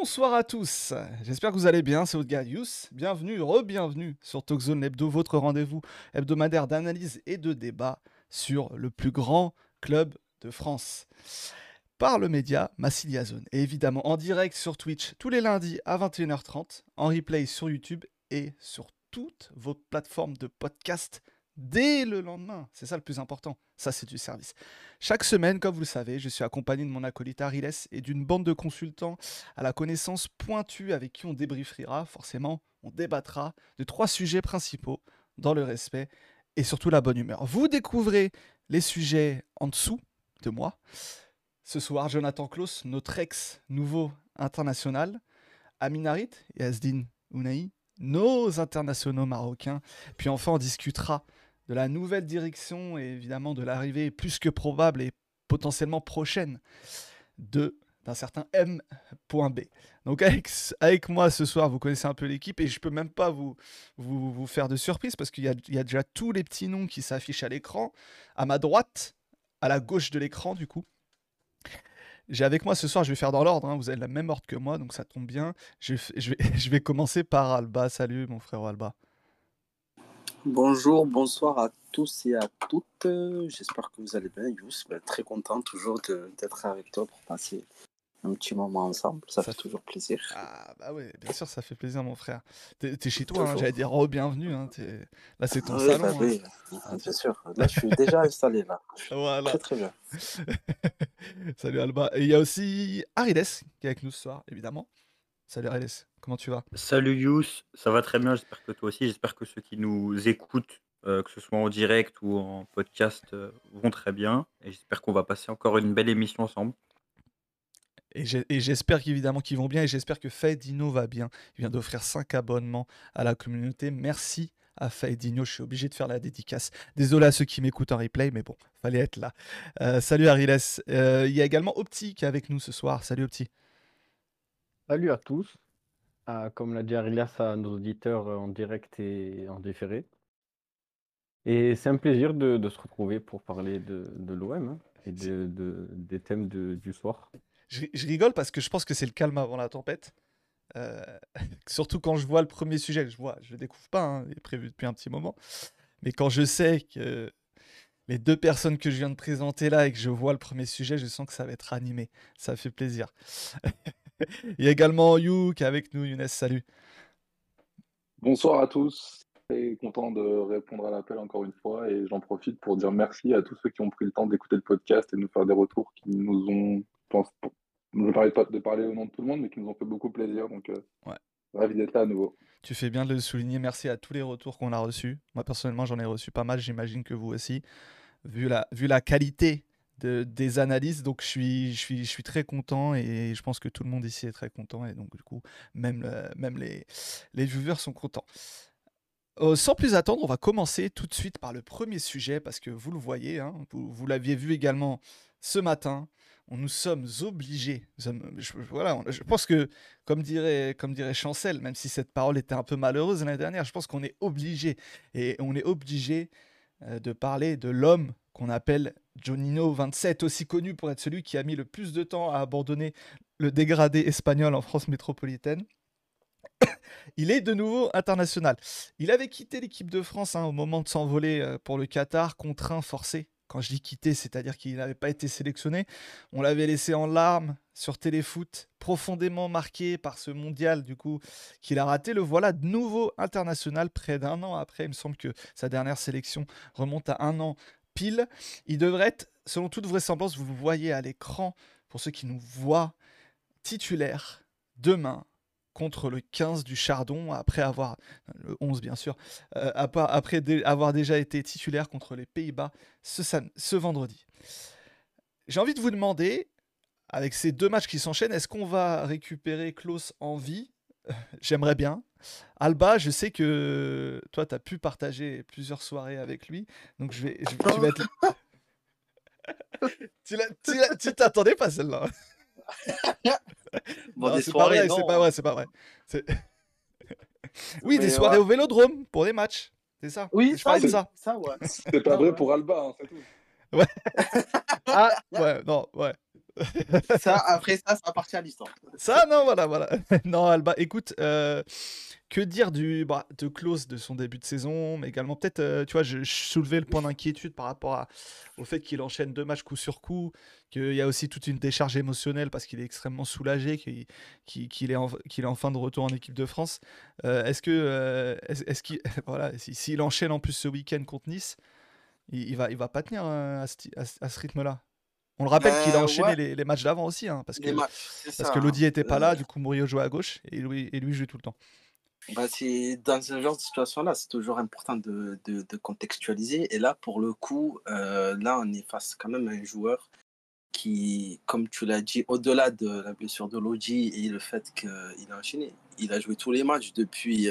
Bonsoir à tous, j'espère que vous allez bien, c'est votre gars Yous. Bienvenue, re-bienvenue sur Talkzone Hebdo, votre rendez-vous hebdomadaire d'analyse et de débat sur le plus grand club de France. Par le média Massilia Zone, et évidemment en direct sur Twitch tous les lundis à 21h30, en replay sur YouTube et sur toutes vos plateformes de podcast dès le lendemain. C'est ça le plus important, ça c'est du service. Chaque semaine, comme vous le savez, je suis accompagné de mon acolyte Ariles et d'une bande de consultants à la connaissance pointue avec qui on débriefera, forcément, on débattra de 3 sujets principaux dans le respect et surtout la bonne humeur. Vous découvrez les sujets en dessous de moi. Ce soir, Jonathan Klaus, notre ex-nouveau international, Amin Harit et Asdin Ounahi, nos internationaux marocains. Puis enfin, on discutera de la nouvelle direction et évidemment de l'arrivée plus que probable et potentiellement prochaine d'un certain M.B. Donc avec moi ce soir, vous connaissez un peu l'équipe et je peux même pas vous faire de surprise parce qu'il y a déjà tous les petits noms qui s'affichent à l'écran. À ma droite, à la gauche de l'écran du coup, j'ai avec moi ce soir, je vais faire dans l'ordre, hein, vous avez la même ordre que moi, donc ça tombe bien. Je vais commencer par Alba. Salut mon frère Alba. Bonjour, bonsoir à tous et à toutes. J'espère que vous allez bien, Yous. Très content toujours d'être avec toi pour passer un petit moment ensemble. Ça fait toujours plaisir. Ah bah ouais, bien sûr, ça fait plaisir mon frère. T'es chez toi, hein, Toujours. j'allais dire bienvenue. Hein, là c'est ton Oui, salon. bah, oui, bien sûr. Là, je suis déjà installé là. Voilà. Très très bien. Salut Alba. Et il y a aussi Arides qui est avec nous ce soir, évidemment. Salut Arides, comment tu vas? Salut Yous, ça va très bien, j'espère que toi aussi, j'espère que ceux qui nous écoutent, que ce soit en direct ou en podcast, vont très bien et j'espère qu'on va passer encore une belle émission ensemble. Et j'espère qu'évidemment qu'ils vont bien et j'espère que Faidino va bien. Il vient d'offrir 5 abonnements à la communauté. Merci à Faidino, je suis obligé de faire la dédicace. Désolé à ceux qui m'écoutent en replay, mais bon, fallait être là. Salut Ariles. Il y a également Opti qui est avec nous ce soir. Salut Opti. Salut à tous. Comme l'a dit Arilas, à nos auditeurs en direct et en différé. Et c'est un plaisir de se retrouver pour parler de l'OM et des thèmes du soir. Je rigole parce que je pense que c'est le calme avant la tempête. Surtout quand je vois le premier sujet, je le découvre pas, hein, il est prévu depuis un petit moment. Mais quand je sais que les 2 personnes que je viens de présenter là et que je vois le premier sujet, je sens que ça va être animé. Ça fait plaisir. Il y a également You qui est avec nous. Younes, salut. Bonsoir à tous. Très content de répondre à l'appel encore une fois et j'en profite pour dire merci à tous ceux qui ont pris le temps d'écouter le podcast et de nous faire des retours qui nous ont, je ne parlais pas de parler au nom de tout le monde, mais qui nous ont fait beaucoup plaisir. Donc, Ouais. ravi d'être là à nouveau. Tu fais bien de le souligner. Merci à tous les retours qu'on a reçus. Moi, personnellement, j'en ai reçu pas mal. J'imagine que vous aussi. Vu la qualité des analyses, donc je suis très content et je pense que tout le monde ici est très content. Et donc, du coup, même les viewers sont contents. Sans plus attendre, on va commencer tout de suite par le premier sujet parce que vous le voyez, hein, vous l'aviez vu également ce matin. Nous sommes obligés. Je pense que, comme dirait Chancel, même si cette parole était un peu malheureuse l'année dernière, je pense qu'on est obligé. Et on est obligé de parler de l'homme qu'on appelle Juninho 27, aussi connu pour être celui qui a mis le plus de temps à abandonner le dégradé espagnol en France métropolitaine. Il est de nouveau international. Il avait quitté l'équipe de France au moment de s'envoler pour le Qatar, contraint, forcé. Quand je dis quitter, c'est-à-dire qu'il n'avait pas été sélectionné. On l'avait laissé en larmes sur Téléfoot, profondément marqué par ce mondial du coup qu'il a raté. Le voilà de nouveau international près d'1 an après. Il me semble que sa dernière sélection remonte à 1 an pile. Il devrait être, selon toute vraisemblance, vous le voyez à l'écran, pour ceux qui nous voient, titulaire demain contre le 15 du Chardon, après avoir, le 11 bien sûr, après avoir déjà été titulaire contre les Pays-Bas ce vendredi. J'ai envie de vous demander, avec ces 2 matchs qui s'enchaînent, est-ce qu'on va récupérer Klaus en vie? J'aimerais bien. Alba, je sais que toi, tu as pu partager plusieurs soirées avec lui, donc tu vas être... tu t'attendais pas celle-là? Bon, Non, des c'est soirées, pas vrai, non. c'est pas vrai. Oui, Mais des soirées ouais. au Vélodrome pour des matchs. C'est ça. Oui, Je parlais de ça. ouais. C'est pas Ah, vrai ouais. pour Alba, hein, c'est tout. Ouais. Ah, ouais, non, ouais. Ça, après ça appartient à l'histoire. Ça, non, voilà. Non, Alba, écoute, que dire de Klose, de son début de saison, mais également peut-être, tu vois, je soulevais le point d'inquiétude par rapport au fait qu'il enchaîne 2 matchs coup sur coup, qu'il y a aussi toute une décharge émotionnelle parce qu'il est extrêmement soulagé, qu'il est en fin de retour en équipe de France. Est-ce qu'il, voilà, s'il enchaîne en plus ce week-end contre Nice, il va pas tenir à ce rythme-là. On le rappelle qu'il a enchaîné Ouais, les matchs d'avant aussi, hein, les matchs, c'est parce ça. que Hein. Lodi était pas là, du coup Murillo jouait à gauche et lui jouait tout le temps. Bah, c'est dans ce genre de situation-là, c'est toujours important de contextualiser. Et là, pour le coup, là, on est face quand même à un joueur qui, comme tu l'as dit, au-delà de la blessure de Lodi et le fait qu'il a enchaîné, il a joué tous les matchs depuis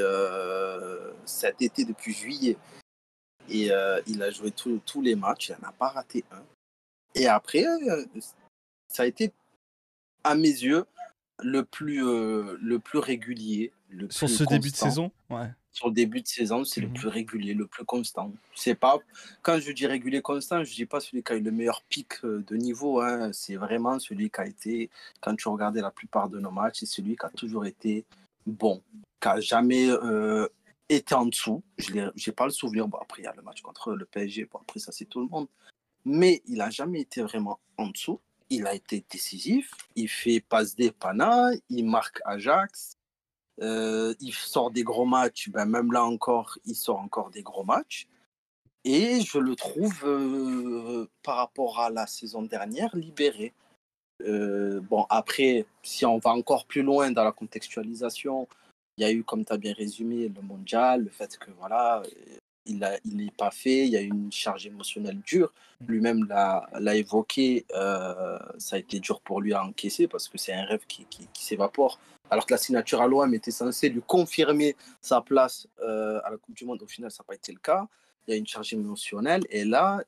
cet été, depuis juillet. Et il a joué tous les matchs, il n'en a pas raté un. Et après, ça a été, à mes yeux, le plus régulier, le Sur plus ce début de constant. saison, ouais. Sur le début de saison, c'est le plus régulier, le plus constant. C'est pas, quand je dis régulier constant, je dis pas celui qui a eu le meilleur pic de niveau. Hein. C'est vraiment celui qui a été, quand tu regardais la plupart de nos matchs, c'est celui qui a toujours été bon, qui a jamais été en dessous. J'ai pas le souvenir. Bon, après, il y a le match contre le PSG. Bon, après, ça, c'est tout le monde. Mais il a jamais été vraiment en dessous. Il a été décisif. Il fait passe des panas. Il marque Ajax. Il sort des gros matchs, ben même là encore, il sort encore des gros matchs. Et je le trouve, par rapport à la saison dernière, libéré. Bon, après, si on va encore plus loin dans la contextualisation, il y a eu, comme tu as bien résumé, le mondial, le fait que voilà, il n'est pas fait, il y a eu une charge émotionnelle dure. Lui-même l'a évoqué, ça a été dur pour lui à encaisser parce que c'est un rêve qui s'évapore. Alors que la signature à l'OM était censée lui confirmer sa place à la Coupe du Monde, au final, ça n'a pas été le cas. Il y a une charge émotionnelle et là,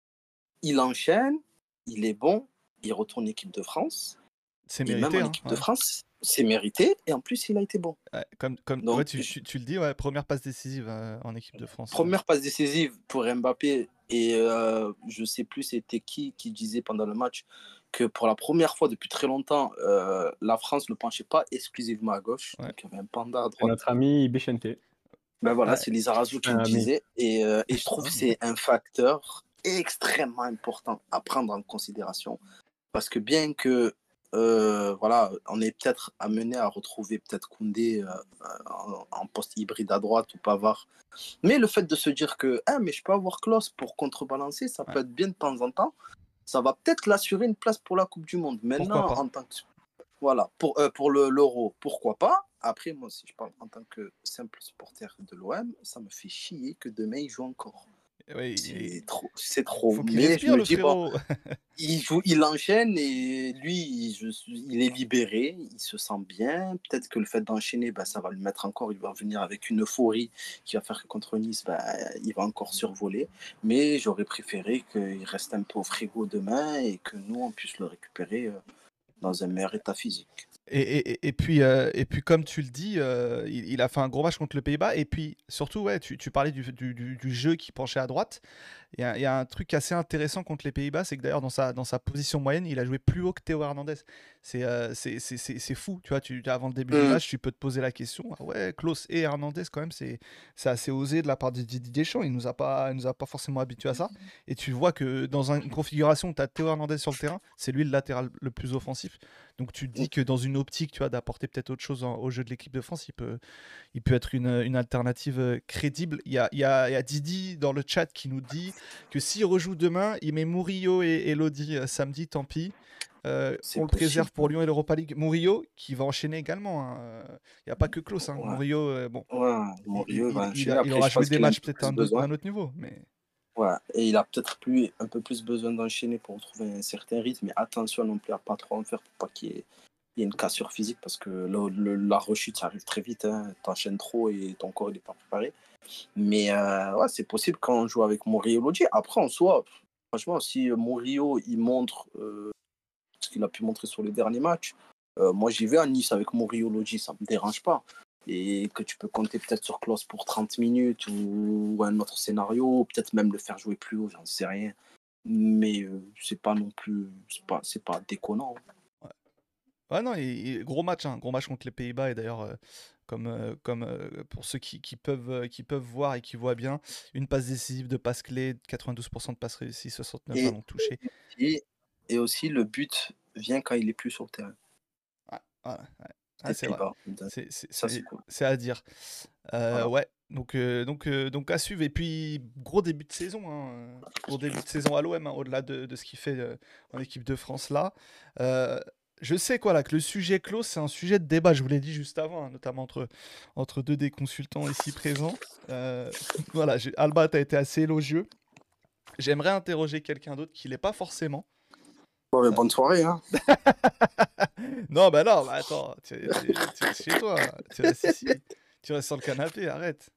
il enchaîne, il est bon, il retourne en équipe de France. C'est Et même mérité, en hein, équipe ouais. de France, c'est mérité et en plus, il a été bon. Ouais, Donc, ouais, tu le dis, ouais, première passe décisive en équipe de France. première passe décisive pour Mbappé et je sais plus c'était qui disait pendant le match que pour la première fois depuis très longtemps, la France ne penchait pas exclusivement à gauche, Ouais. donc il y avait un panda à C'est droite. notre ami Bichente. Ben voilà, Ouais. c'est Lizarazu qui le Ami. disait et je trouve que c'est un facteur extrêmement important à prendre en considération parce que bien que voilà, on est peut-être amené à retrouver peut-être Koundé en poste hybride à droite ou Pavard. Mais le fait de se dire que mais je peux avoir Klose pour contrebalancer, ça peut être bien de temps en temps. Ça va peut-être l'assurer une place pour la Coupe du Monde. Maintenant, en tant que voilà, pour l'Euro, pourquoi pas. Après, moi, si je parle en tant que simple supporter de l'OM, ça me fait chier que demain il joue encore. Oui, C'est trop. faut qu'il Mais respire, je me le dis frérot. il enchaîne et lui, il est libéré, il se sent bien. Peut-être que le fait d'enchaîner, ça va le mettre encore. Il va venir avec une euphorie qui va faire que contre Nice, il va encore survoler. Mais j'aurais préféré qu'il reste un peu au frigo demain et que nous, on puisse le récupérer dans un meilleur état physique. Et puis, comme tu le dis, il a fait un gros match contre le Pays-Bas. Et puis, surtout, ouais, tu parlais du jeu qui penchait à droite. Il y a un truc assez intéressant contre les Pays-Bas, c'est que d'ailleurs, dans sa position moyenne, il a joué plus haut que Théo Hernandez. C'est fou, tu vois. Avant le début du match, tu peux te poser la question. Ah ouais, Klose et Hernandez, quand même, c'est assez osé de la part de Didier Deschamps. Il nous a pas forcément habitués à ça. Et tu vois que dans une configuration où tu as Théo Hernandez sur le terrain, c'est lui le latéral le plus offensif. Donc tu te dis que dans une optique, tu vois, d'apporter peut-être autre chose au jeu de l'équipe de France, il peut être une alternative crédible. Il y a Didi dans le chat qui nous dit que s'il rejoue demain, il met Murillo et Lodi samedi, tant pis. On le préserve pour Lyon et l'Europa League. Murillo qui va enchaîner également. Il n'y a pas que Klose. Hein. Ouais. Murillo, bon, Murillo va enchaîner. il aura joué des matchs peut-être d'un autre niveau. Mais... Ouais, et il a peut-être un peu plus besoin d'enchaîner pour retrouver un certain rythme. Mais attention non plus à pas trop en faire pour pas qu'il y ait une cassure physique parce que la rechute, ça arrive très vite. Hein. T'enchaînes trop et ton corps n'est pas préparé. Mais ouais, c'est possible quand on joue avec Murillo Lodi. Après, en soi, franchement, si Murillo il montre ce qu'il a pu montrer sur les derniers matchs, moi j'y vais à Nice avec Murillo Lodi, ça me dérange pas. Et que tu peux compter peut-être sur Klose pour 30 minutes ou un autre scénario, peut-être même le faire jouer plus haut, j'en sais rien. mais c'est pas non plus, c'est pas déconnant. Ouais. Ouais, non, gros match, hein, gros match contre les Pays-Bas. Et d'ailleurs, comme pour ceux qui peuvent voir et qui voient bien, une passe décisive, deux passes clés, 92% de passes réussies, 69 Et, ballons touchés. et, et aussi, le but vient quand il est plus sur le terrain. Ouais, ouais, ouais. Ah, Les c'est vrai. Pays-Bas. Ça, c'est cool. C'est à dire. Voilà. Ouais, donc à suivre. Et puis, gros début de saison, hein, gros début de saison à l'OM, hein, au-delà de ce qu'il fait en équipe de France là. Je sais quoi là, que le sujet clos, c'est un sujet de débat, je vous l'ai dit juste avant, hein, notamment entre deux des consultants ici présents. Voilà, Alba, tu as été assez élogieux. J'aimerais interroger quelqu'un d'autre qui l'est pas forcément. Bon, mais bonne soirée, hein. Non, bah non, bah attends, tu restes chez toi, tu restes ici, tu restes sur le canapé, arrête.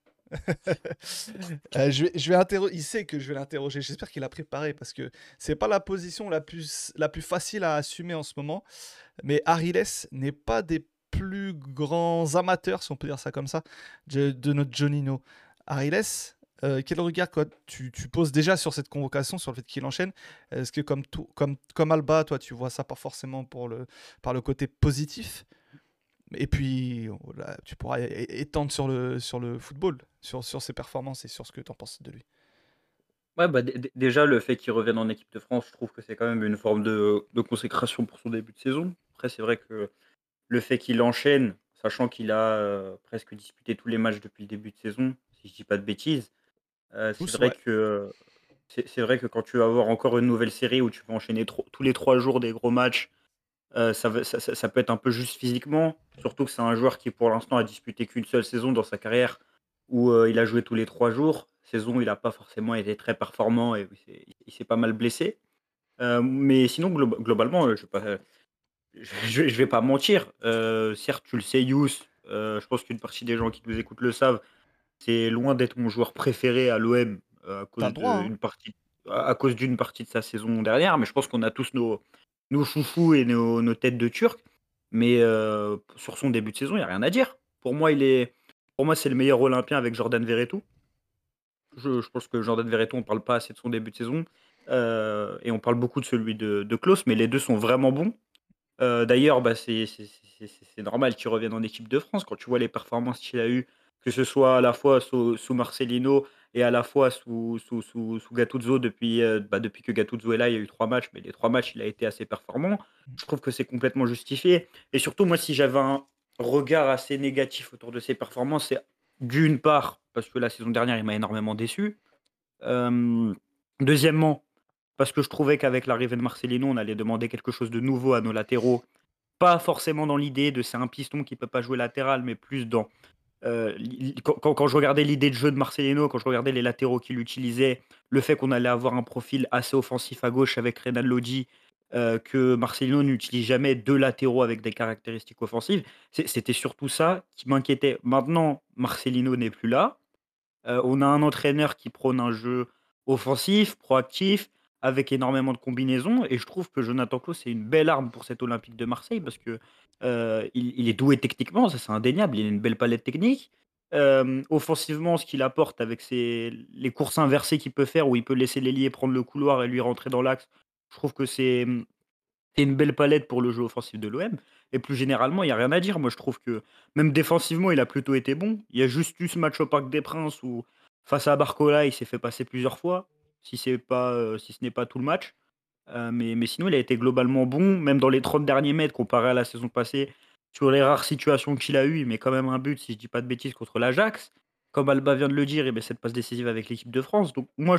Je vais il sait que je vais l'interroger, j'espère qu'il a préparé parce que c'est pas la position la plus facile à assumer en ce moment, mais Ariles n'est pas des plus grands amateurs, si on peut dire ça comme ça, de notre Jonino. Ariles, quel regard quoi, tu poses déjà sur cette convocation, sur le fait qu'il enchaîne? Est-ce que comme Alba, toi, tu vois ça pas forcément par le côté positif? Et puis, là, tu pourras étendre sur le football, sur ses performances et sur ce que tu en penses de lui. Ouais, bah, déjà, le fait qu'il revienne en équipe de France, je trouve que c'est quand même une forme de consécration pour son début de saison. Après, c'est vrai que le fait qu'il enchaîne, sachant qu'il a presque disputé tous les matchs depuis le début de saison, si je dis pas de bêtises, c'est Tous, vrai ouais. que c'est vrai que quand tu vas avoir encore une nouvelle série où tu vas enchaîner tous les 3 jours des gros matchs, ça peut être un peu juste physiquement. Surtout que c'est un joueur qui, pour l'instant, a disputé qu'une seule saison dans sa carrière où il a joué tous les 3 jours. Saison où il n'a pas forcément été très performant et où il s'est pas mal blessé. Mais sinon, globalement, je vais pas mentir. Certes, tu le sais, Youss, je pense qu'une partie des gens qui nous écoutent le savent. C'est loin d'être mon joueur préféré à l'OM à T'as le cause droit, hein. à cause d'une partie de sa saison dernière, mais je pense qu'on a tous nos chouchous et nos têtes de Turc. Mais sur son début de saison, il n'y a rien à dire. Pour moi, c'est le meilleur Olympien avec Jordan Verretou. Je pense que Jordan Verretou, on ne parle pas assez de son début de saison. Et on parle beaucoup de celui de Klose, mais les deux sont vraiment bons. D'ailleurs, bah, c'est normal qu'il revienne en équipe de France quand tu vois les performances qu'il a eues, que ce soit à la fois sous Marcelino et à la fois sous Gattuso depuis que Gattuso est là, il y a eu 3 matchs, mais les 3 matchs, il a été assez performant. Je trouve que c'est complètement justifié et surtout moi, si j'avais un regard assez négatif autour de ses performances, c'est d'une part parce que la saison dernière, il m'a énormément déçu. Hem, Deuxièmement, parce que je trouvais qu'avec l'arrivée de Marcelino, on allait demander quelque chose de nouveau à nos latéraux. Pas forcément dans l'idée de c'est un piston qui peut pas jouer latéral, mais plus dans quand je regardais l'idée de jeu de Marcelino, quand je regardais les latéraux qu'il utilisait, le fait qu'on allait avoir un profil assez offensif à gauche avec Renan Lodi, que Marcelino n'utilise jamais 2 latéraux avec des caractéristiques offensives, c'était surtout ça qui m'inquiétait. Maintenant, Marcelino n'est plus là. On a un entraîneur qui prône un jeu offensif, proactif, avec énormément de combinaisons et je trouve que Jonathan Klaus, c'est une belle arme pour cet Olympique de Marseille parce que, il est doué techniquement, ça c'est indéniable, il a une belle palette technique. Offensivement, ce qu'il apporte avec les courses inversées qu'il peut faire où il peut laisser l'ailier prendre le couloir et lui rentrer dans l'axe, je trouve que c'est une belle palette pour le jeu offensif de l'OM et plus généralement, il y a rien à dire. Moi, je trouve que même défensivement, il a plutôt été bon. Il y a juste eu ce match au Parc des Princes où, face à Barcola, il s'est fait passer plusieurs fois, si ce n'est pas tout le match. Mais sinon, il a été globalement bon, même dans les 30 derniers mètres comparé à la saison passée. Sur les rares situations qu'il a eues, il met quand même un but, si je dis pas de bêtises, contre l'Ajax. Comme Alba vient de le dire, et cette passe décisive avec l'équipe de France. Donc moi,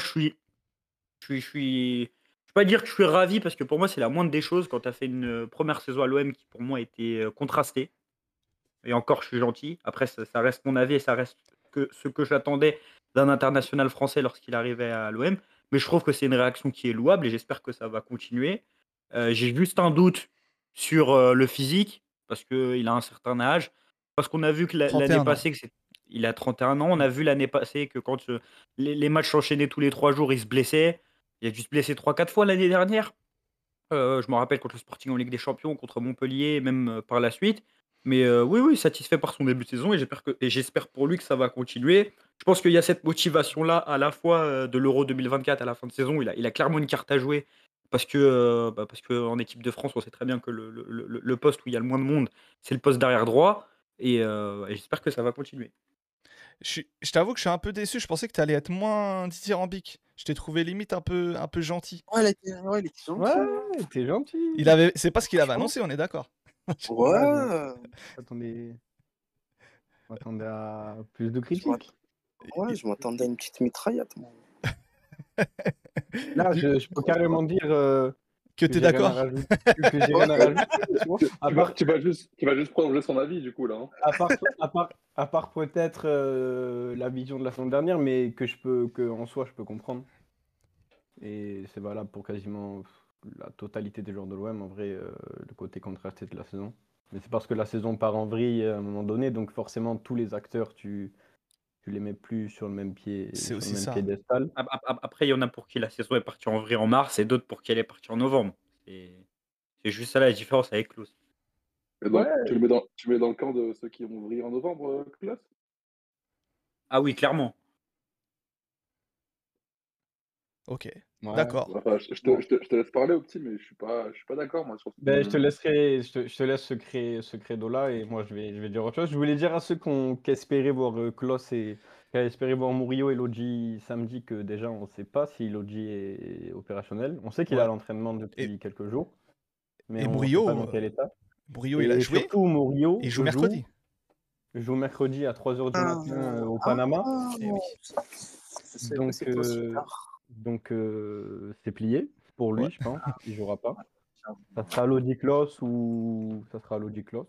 je vais pas dire que je suis ravi parce que pour moi, c'est la moindre des choses quand tu as fait une première saison à l'OM qui pour moi était contrastée. Et encore, je suis gentil. Après, ça reste mon avis et ça reste ce que j'attendais d'un international français lorsqu'il arrivait à l'OM. Mais je trouve que c'est une réaction qui est louable et j'espère que ça va continuer. J'ai juste un doute sur le physique parce qu'il a un certain âge. Parce qu'on a vu que l'année 31 ans. passée, il a 31 ans. On a vu l'année passée que quand les matchs s'enchaînaient tous les 3 jours, il se blessait. Il a dû se blesser 3-4 fois l'année dernière. Je me rappelle contre le Sporting en Ligue des Champions, contre Montpellier, même, par la suite. Mais oui, oui, satisfait par son début de saison et j'espère pour lui que ça va continuer. je pense qu'il y a cette motivation-là à la fois de l'Euro 2024 à la fin de saison. Il a clairement une carte à jouer parce que en équipe de France, on sait très bien que le poste où il y a le moins de monde, c'est le poste d'arrière droit. Et j'espère que ça va continuer. Je t'avoue que je suis un peu déçu. Je pensais que tu allais être moins dithyrambique. Je t'ai trouvé limite un peu gentil. Ouais, il était gentil. Ouais, t'es gentil. C'est pas ce qu'il avait annoncé, on est d'accord. Ouais. Attendez. On attendait à plus de Je critiques. je m'attendais à une petite mitraillette, moi. Là, je peux carrément dire que t'es d'accord. Que j'ai rien à rajouter. Tu vas juste prolonger son avis, du coup, là. Hein. À part peut-être la vision de la semaine dernière, mais que en soi, je peux comprendre. Et c'est valable pour quasiment la totalité des joueurs de l'OM, en vrai, le côté contrasté de la saison. Mais c'est parce que la saison part en vrille à un moment donné, donc forcément, tous les acteurs, tu les mets plus sur le même pied, C'est aussi le même ça. piédestal. Après, il y en a pour qui la saison est partie en vrille en mars et d'autres pour qui elle est partie en novembre. C'est juste ça la différence avec Klaus. Et donc, tu le mets dans le camp de ceux qui vont vriller en novembre, Klaus? Ah oui, clairement. Ok, Ouais. d'accord. Enfin, je te laisse parler au petit, mais je suis pas d'accord, moi, sur ce Ben, je te laisse ce credo-là et moi je vais dire autre chose. Je voulais dire à ceux qui espéraient voir Klos et qui espéraient voir Murillo et Lodji samedi que déjà on ne sait pas si Lodji est opérationnel. On sait qu'il est à l'entraînement depuis quelques jours, mais on ne sait pas dans quel état. Murillo, il a joué. Surtout Murillo, il joue mercredi. Joue mercredi à 3h du matin au Panama. Eh oui. Donc c'est plié pour lui, je pense. Il jouera pas. Ça sera Lodji Klos ou ça sera Lodji Klos.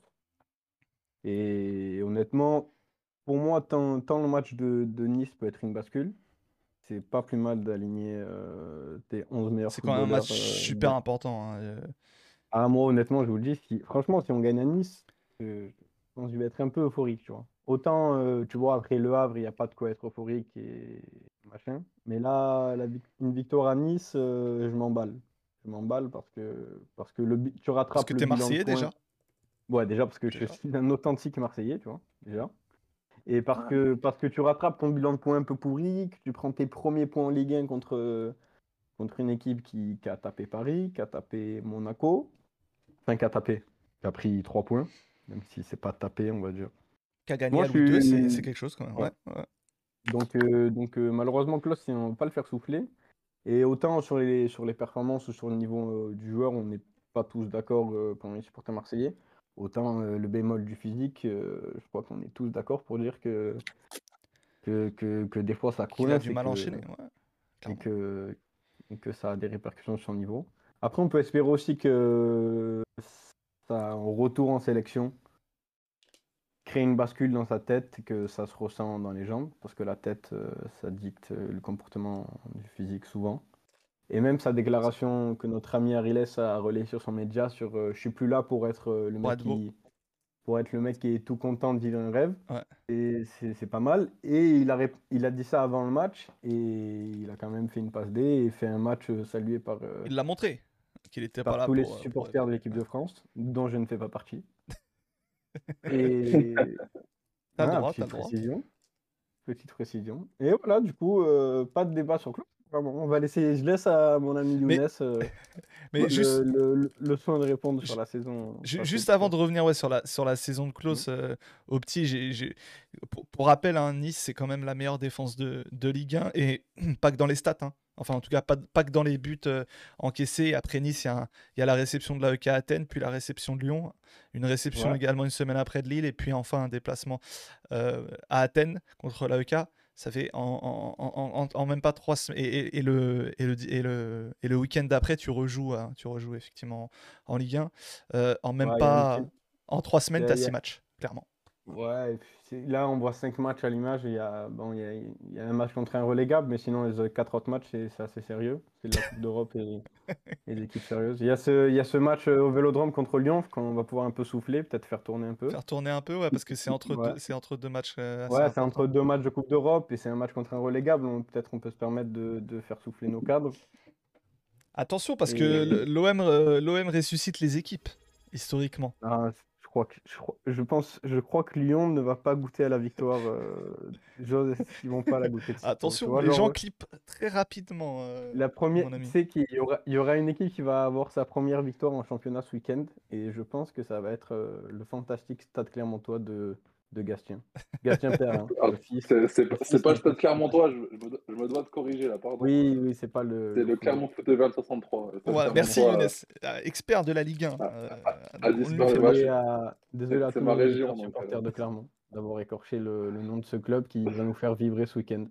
Et honnêtement, pour moi, tant le match de Nice peut être une bascule, c'est pas plus mal d'aligner tes 11 meilleurs footballeurs. C'est quand même un match super important. Hein. Ah, moi, honnêtement, je vous le dis, franchement, si on gagne à Nice, je pense que je vais être un peu euphorique, tu vois. Autant, tu vois, après Le Havre, il n'y a pas de quoi être euphorique et machin. Mais là, une victoire à Nice, je m'emballe. Je m'emballe parce que tu rattrapes parce que le t'es bilan Marseillais de points. déjà. Ouais, déjà parce que je suis un authentique Marseillais, tu vois, déjà. Et parce que tu rattrapes ton bilan de points un peu pourri, que tu prends tes premiers points en Ligue 1 contre une équipe qui a tapé Paris, qui a tapé Monaco. Enfin, qui a pris 3 points, même si c'est pas tapé, on va dire. Qui a gagné à Louis II, c'est quelque chose quand même. Ouais. Donc malheureusement, Klaus, on ne va pas le faire souffler. Et autant sur les performances ou sur le niveau du joueur, on n'est pas tous d'accord pour les supporters marseillais. Autant le bémol du physique, je crois qu'on est tous d'accord pour dire que des fois ça coince. Qu'il a du mal à enchaîner, et que ça a des répercussions sur son niveau. Après, on peut espérer aussi que ça, en retour en sélection, crée une bascule dans sa tête et que ça se ressent dans les jambes, parce que la tête, ça dicte le comportement du physique souvent. Et même sa déclaration que notre ami Ariles a relayée sur son média sur je suis plus là pour être le mec qui est tout content de vivre un rêve. Ouais. Et c'est pas mal. Et il a dit ça avant le match et il a quand même fait une passe D et fait un match salué par. Il l'a montré qu'il était pas là tous les supporters de l'équipe de France, dont je ne fais pas partie. Et t'as le droit, petite précision. Et voilà, du coup, pas de débat sur Klaus. On va laisser, je laisse à mon ami Younes le soin de répondre sur la saison. Juste avant de revenir sur la saison de Klaus, au petit, pour rappel, hein, Nice, c'est quand même la meilleure défense de Ligue 1, et pas que dans les stats. Hein. Enfin, en tout cas, pas que dans les buts encaissés. Après Nice, il y a la réception de l'AEK Athènes, puis la réception de Lyon, une réception également une semaine après de Lille, et puis enfin un déplacement à Athènes contre l'AEK. Ça fait en même pas 3 semaines. Et le week-end d'après, tu rejoues effectivement en Ligue 1. En 3 semaines, tu as 6 matchs, clairement. Ouais, là on voit 5 matchs à l'image. Il y a un match contre un relégable, mais sinon les 4 autres matchs, c'est assez sérieux. C'est de la Coupe d'Europe et des équipes sérieuses. Il y a ce match au Vélodrome contre Lyon, qu'on va pouvoir un peu souffler, peut-être faire tourner un peu. Ouais, parce que c'est entre deux matchs assez c'est entre 2 matchs de Coupe d'Europe et c'est un match contre un relégable. Peut-être on peut se permettre de faire souffler nos cadres. Attention, parce que l'OM ressuscite les équipes, historiquement. Je Je crois que Lyon ne va pas goûter à la victoire. Ils vont pas la goûter de sitôt. Tu Attention, vois, les gens genre, clippent très rapidement, la première, mon tu ami. sais il y aura une équipe qui va avoir sa première victoire en championnat ce week-end, et je pense que ça va être le fantastique Stade Clermontois de Gastien. Gastien Perrin, Ah, le fils, c'est le c'est fils pas le du Stade coach Clermontois, fantastique. je me dois de corriger là, pardon. Oui, oui, c'est pas C'est le le football. Clermont Football 63. Le Stade Ouais, merci Younes, Clermontois, expert de la Ligue 1. a Donc on ne lui fait disparu. pas. Ouais, Désolé à c'est tous ma nos auditeurs région, donc. supporters de Clermont d'avoir écorché le nom de ce club qui va nous faire vibrer ce week-end.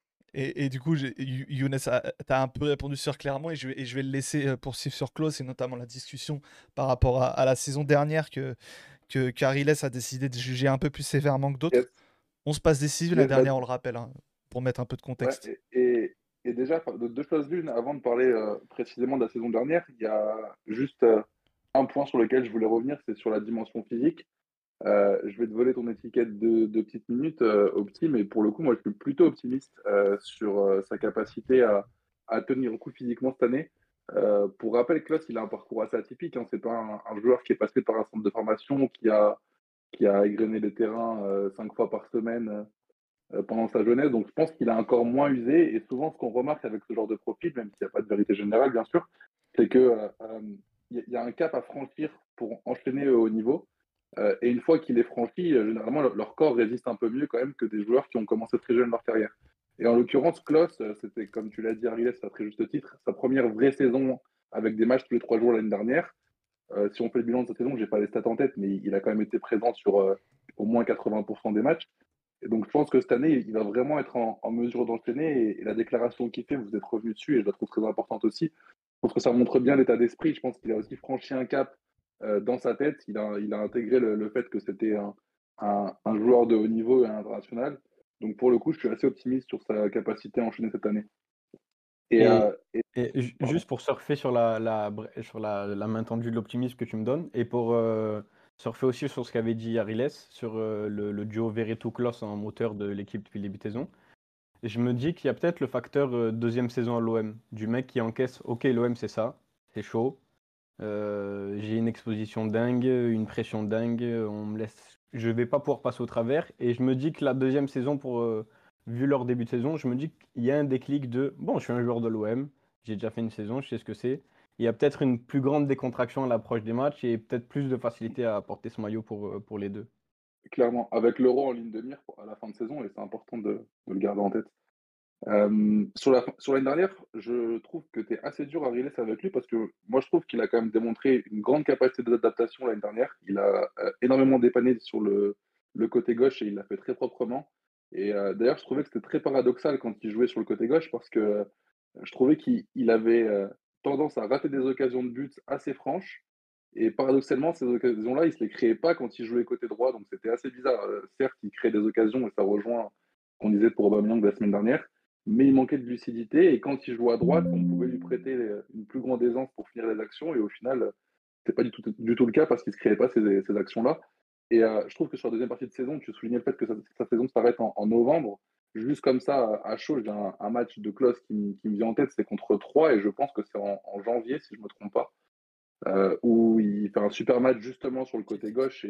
Et du coup, Younes, t'as un peu répondu sur Clermont et je vais le laisser poursuivre sur Klose et notamment la discussion par rapport à la saison dernière que qu'Ariles a décidé de juger un peu plus sévèrement que d'autres. Yes, 11 passes décisives la yes, bah, dernière, on le rappelle, hein, pour mettre un peu de ouais, contexte. et déjà, enfin, de deux choses l'une, avant de parler précisément de la saison dernière, il y a juste un point sur lequel je voulais revenir, c'est sur la dimension physique. Je vais te voler ton étiquette de petites minutes, Opti, mais pour le coup, moi, je suis plutôt optimiste sur sa capacité à tenir le coup physiquement cette année. Pour rappel, Klose, il a un parcours assez atypique. Hein. C'est pas un joueur qui est passé par un centre de formation, qui a égrené les terrains 5 fois par semaine pendant sa jeunesse. Donc, je pense qu'il a encore moins usé. Et souvent, ce qu'on remarque avec ce genre de profil, même s'il n'y a pas de vérité générale, bien sûr, c'est que y a un cap à franchir pour enchaîner au haut niveau. Et une fois qu'il est franchi, généralement, leur corps résiste un peu mieux quand même que des joueurs qui ont commencé très jeunes leur carrière. Et en l'occurrence, Klose, c'était, comme tu l'as dit, Ariel, c'est à très juste titre, sa première vraie saison avec des matchs tous les 3 jours l'année dernière. Si on fait le bilan de cette saison, je n'ai pas les stats en tête, mais il a quand même été présent sur au moins 80% des matchs. Et donc, je pense que cette année, il va vraiment être en mesure d'enchaîner. Et la déclaration qu'il fait, vous êtes revenu dessus, et je la trouve très importante aussi. Je pense que ça montre bien l'état d'esprit. Je pense qu'il a aussi franchi un cap dans sa tête. Il a intégré le fait que c'était un joueur de haut niveau et international. Donc, pour le coup, je suis assez optimiste sur sa capacité à enchaîner cette année. Et, Et, pardon. juste pour surfer sur la main tendue de l'optimisme que tu me donnes, et pour surfer aussi sur ce qu'avait dit Ariles, sur le duo Veretout-Klose en moteur de l'équipe depuis le début de saison, je me dis qu'il y a peut-être le facteur deuxième saison à l'OM, du mec qui encaisse, ok, l'OM c'est ça, c'est chaud, j'ai une exposition dingue, une pression dingue, je vais pas pouvoir passer au travers. Et je me dis que la deuxième saison, vu leur début de saison, je me dis qu'il y a un déclic de, bon, je suis un joueur de l'OM, j'ai déjà fait une saison, je sais ce que c'est. Il y a peut-être une plus grande décontraction à l'approche des matchs et peut-être plus de facilité à porter ce maillot pour les deux. Clairement, avec l'Euro en ligne de mire à la fin de saison, et c'est important de le garder en tête. Sur l'année dernière, je trouve que tu es assez dur à relayer avec lui parce que moi, je trouve qu'il a quand même démontré une grande capacité d'adaptation l'année dernière. Il a énormément dépanné sur le côté gauche et il l'a fait très proprement. Et d'ailleurs, je trouvais que c'était très paradoxal quand il jouait sur le côté gauche parce que je trouvais qu'il avait tendance à rater des occasions de but assez franches. Et paradoxalement, ces occasions-là, il ne se les créait pas quand il jouait côté droit. Donc c'était assez bizarre. Certes, il crée des occasions et ça rejoint ce qu'on disait pour Aubameyang la semaine dernière, mais il manquait de lucidité. Et quand il jouait à droite, on pouvait lui prêter une plus grande aisance pour finir les actions. Et au final, c'est pas du tout le cas parce qu'il ne se créait pas ces actions-là. Et je trouve que sur la deuxième partie de saison, tu soulignais le fait que sa saison s'arrête en novembre. Juste comme ça, à chaud, j'ai un match de Klose qui me vient en tête, c'est contre 3 et je pense que c'est en janvier, si je ne me trompe pas, où il fait un super match justement sur le côté gauche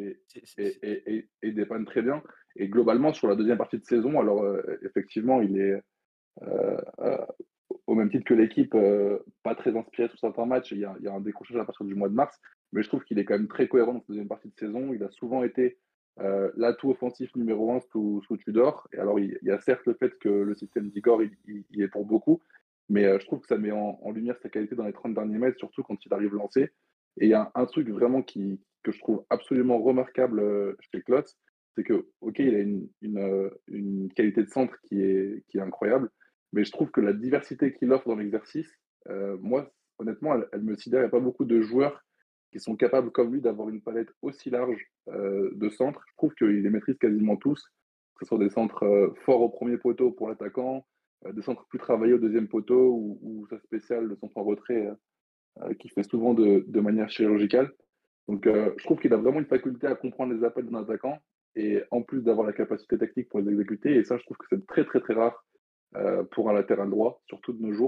et dépanne très bien. Et globalement, sur la deuxième partie de saison, alors effectivement, il est euh, au même titre que l'équipe, pas très inspiré sur certains matchs. Il y a un décrochage à partir du mois de mars, mais je trouve qu'il est quand même très cohérent dans cette deuxième partie de saison. Il a souvent été l'atout offensif numéro 1 sous Tudor. Et alors, il y a certes le fait que le système d'Igor, il est pour beaucoup, mais je trouve que ça met en lumière sa qualité dans les 30 derniers mètres, surtout quand il arrive lancé. Et il y a un truc vraiment que je trouve absolument remarquable chez Klotz, c'est que, ok, il a une qualité de centre qui est incroyable, mais je trouve que la diversité qu'il offre dans l'exercice, moi, honnêtement, elle me sidère. Il n'y a pas beaucoup de joueurs qui sont capables, comme lui, d'avoir une palette aussi large de centres. Je trouve qu'il les maîtrise quasiment tous, que ce soit des centres forts au premier poteau pour l'attaquant, des centres plus travaillés au deuxième poteau, ou sa spéciale, le centre en retrait, qui fait souvent de manière chirurgicale. Donc, je trouve qu'il a vraiment une faculté à comprendre les appels d'un attaquant, et en plus d'avoir la capacité technique pour les exécuter. Et ça, je trouve que c'est très, très, très rare pour un latéral droit, surtout de nos jours.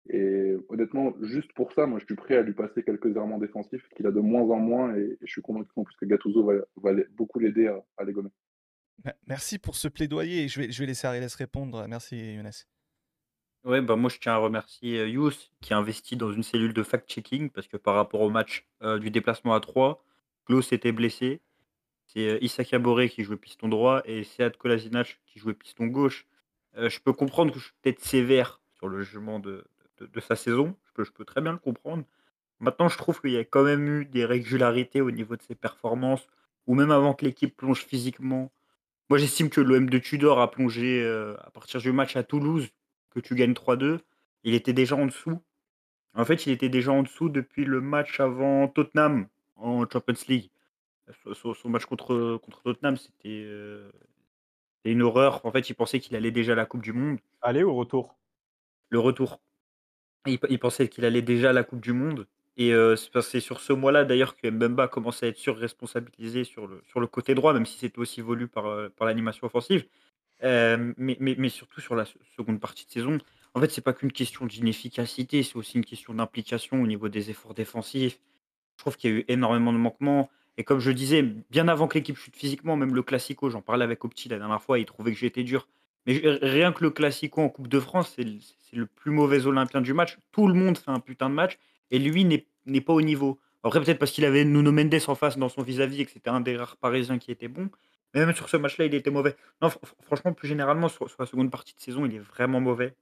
Et honnêtement, juste pour ça, moi, je suis prêt à lui passer quelques errements défensifs qu'il a de moins en moins. Et je suis convaincu qu'en plus que Gattuso va beaucoup l'aider à les gommer. Merci pour ce plaidoyer. Je vais laisser Ariel répondre. Merci, Younes. Ouais, bah moi je tiens à remercier Yous qui a investi dans une cellule de fact-checking parce que par rapport au match du déplacement à 3, Klaus était blessé. C'est Issa Kabore qui jouait piston droit et Sead Kolasinac qui jouait piston gauche. Je peux comprendre que je suis peut-être sévère sur le jugement de sa saison. Je peux très bien le comprendre. Maintenant, je trouve qu'il y a quand même eu des régularités au niveau de ses performances, ou même avant que l'équipe plonge physiquement. Moi, j'estime que l'OM de Tudor a plongé à partir du match à Toulouse, que tu gagnes 3-2. Il était déjà en dessous. En fait, il était déjà en dessous depuis le match avant Tottenham en Champions League. Son match contre Tottenham, c'était une horreur. En fait, il pensait qu'il allait déjà à la Coupe du Monde. Aller ou retour? Le retour. Il pensait qu'il allait déjà à la Coupe du Monde. Et c'est sur ce mois-là d'ailleurs que Mbemba a commencé à être surresponsabilisé sur le côté droit, même si c'était aussi voulu par l'animation offensive. Mais surtout sur la seconde partie de saison, en fait, c'est pas qu'une question d'inefficacité, c'est aussi une question d'implication au niveau des efforts défensifs. Je trouve qu'il y a eu énormément de manquements. Et comme je disais, bien avant que l'équipe chute physiquement, même le Classico, j'en parlais avec Opti la dernière fois, il trouvait que j'étais dur. Mais rien que le Classico en Coupe de France, c'est le plus mauvais Olympien du match. Tout le monde fait un putain de match et lui n'est pas au niveau. Après, peut-être parce qu'il avait Nuno Mendes en face dans son vis-à-vis et que c'était un des rares Parisiens qui était bon. Mais même sur ce match-là, il était mauvais. Non, franchement, plus généralement, sur la seconde partie de saison, il est vraiment mauvais.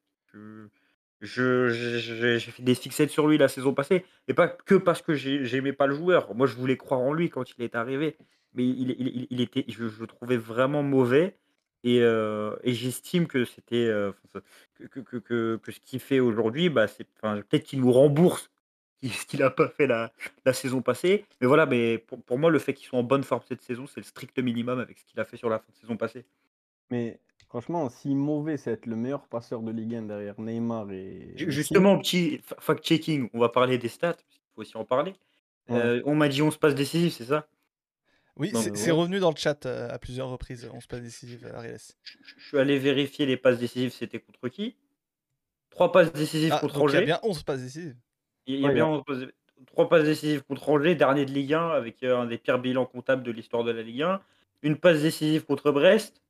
J'ai fait des fixettes sur lui la saison passée. Et pas que parce que j'aimais pas le joueur. Moi, je voulais croire en lui quand il est arrivé. Mais il était, je le trouvais vraiment mauvais. Et j'estime que c'était que ce qu'il fait aujourd'hui, bah, peut-être qu'il nous rembourse ce qu'il n'a pas fait la saison passée. Mais voilà, mais pour moi, le fait qu'il soit en bonne forme cette saison, c'est le strict minimum avec ce qu'il a fait sur la fin de saison passée. Mais franchement, si mauvais, c'est être le meilleur passeur de Ligue 1 derrière Neymar et Messi. Justement, petit fact-checking, on va parler des stats, parce qu'il faut aussi en parler. Ouais. On m'a dit 11 passes décisives, c'est ça? Oui, Donc, c'est Ouais. revenu dans le chat à plusieurs reprises. On se passe décisif, Ariel. je suis allé vérifier les passes décisives, c'était contre qui? 3 passes décisives Ah, contre donc il y a Angers. bien 11 passes décisives. Il y a Ouais, bien 3 passes décisives contre Angers, dernier de Ligue 1, avec un des pires bilans comptables de l'histoire de la Ligue 1. Une passe décisive contre Brest.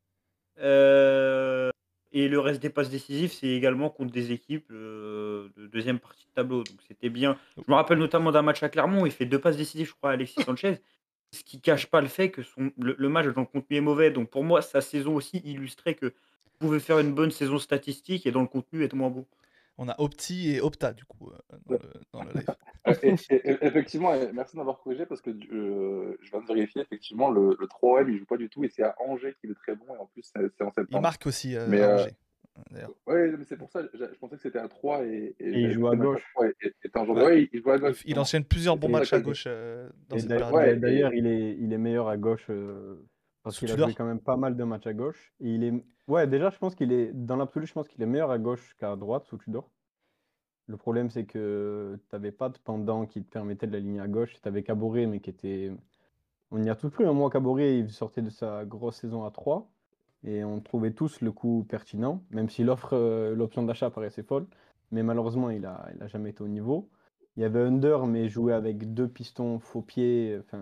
Et le reste des passes décisives, c'est également contre des équipes de deuxième partie de tableau. Donc c'était bien. Je me rappelle notamment d'un match à Clermont, il fait 2 passes décisives, je crois, à Alexis Sanchez. Ce qui cache pas le fait que le match dans le contenu est mauvais. Donc pour moi, sa saison aussi illustrait que vous pouvez faire une bonne saison statistique et dans le contenu être moins bon. On a Opti et Opta, du coup, dans le live. Effectivement, merci de m'avoir corrigé parce que je viens de vérifier, effectivement, le 3M, il joue pas du tout et c'est à Angers qu'il est très bon et en plus, c'est en Il septembre. marque aussi Mais à Angers, d'ailleurs. ouais, mais c'est pour ça, je pensais que c'était à 3 et il j'avais joue vu que à le match à gauche. 3 était en janvier. Ouais. Ouais, il joue à gauche. Il Justement. enchaîne plusieurs C'est bons pour ça matchs à que- gauche dans Et cette période. d'ailleurs, il est meilleur à gauche parce Sous qu'il a Tudor. joué quand même pas mal de matchs à gauche. Et ouais, déjà, je pense qu'il est, dans l'absolu, je pense qu'il est meilleur à gauche qu'à droite sous Tudor. Le problème, c'est que tu n'avais pas de pendant qui te permettait de l'aligner à gauche. Tu avais Caboret, mais qui était. On y a tous cru, un mois Caboret, il sortait de sa grosse saison à 3. Et on trouvait tous le coup pertinent, même si l'option d'achat paraissait folle. Mais malheureusement, il a jamais été au niveau. Il y avait Under, mais jouer avec 2 pistons faux pieds, enfin,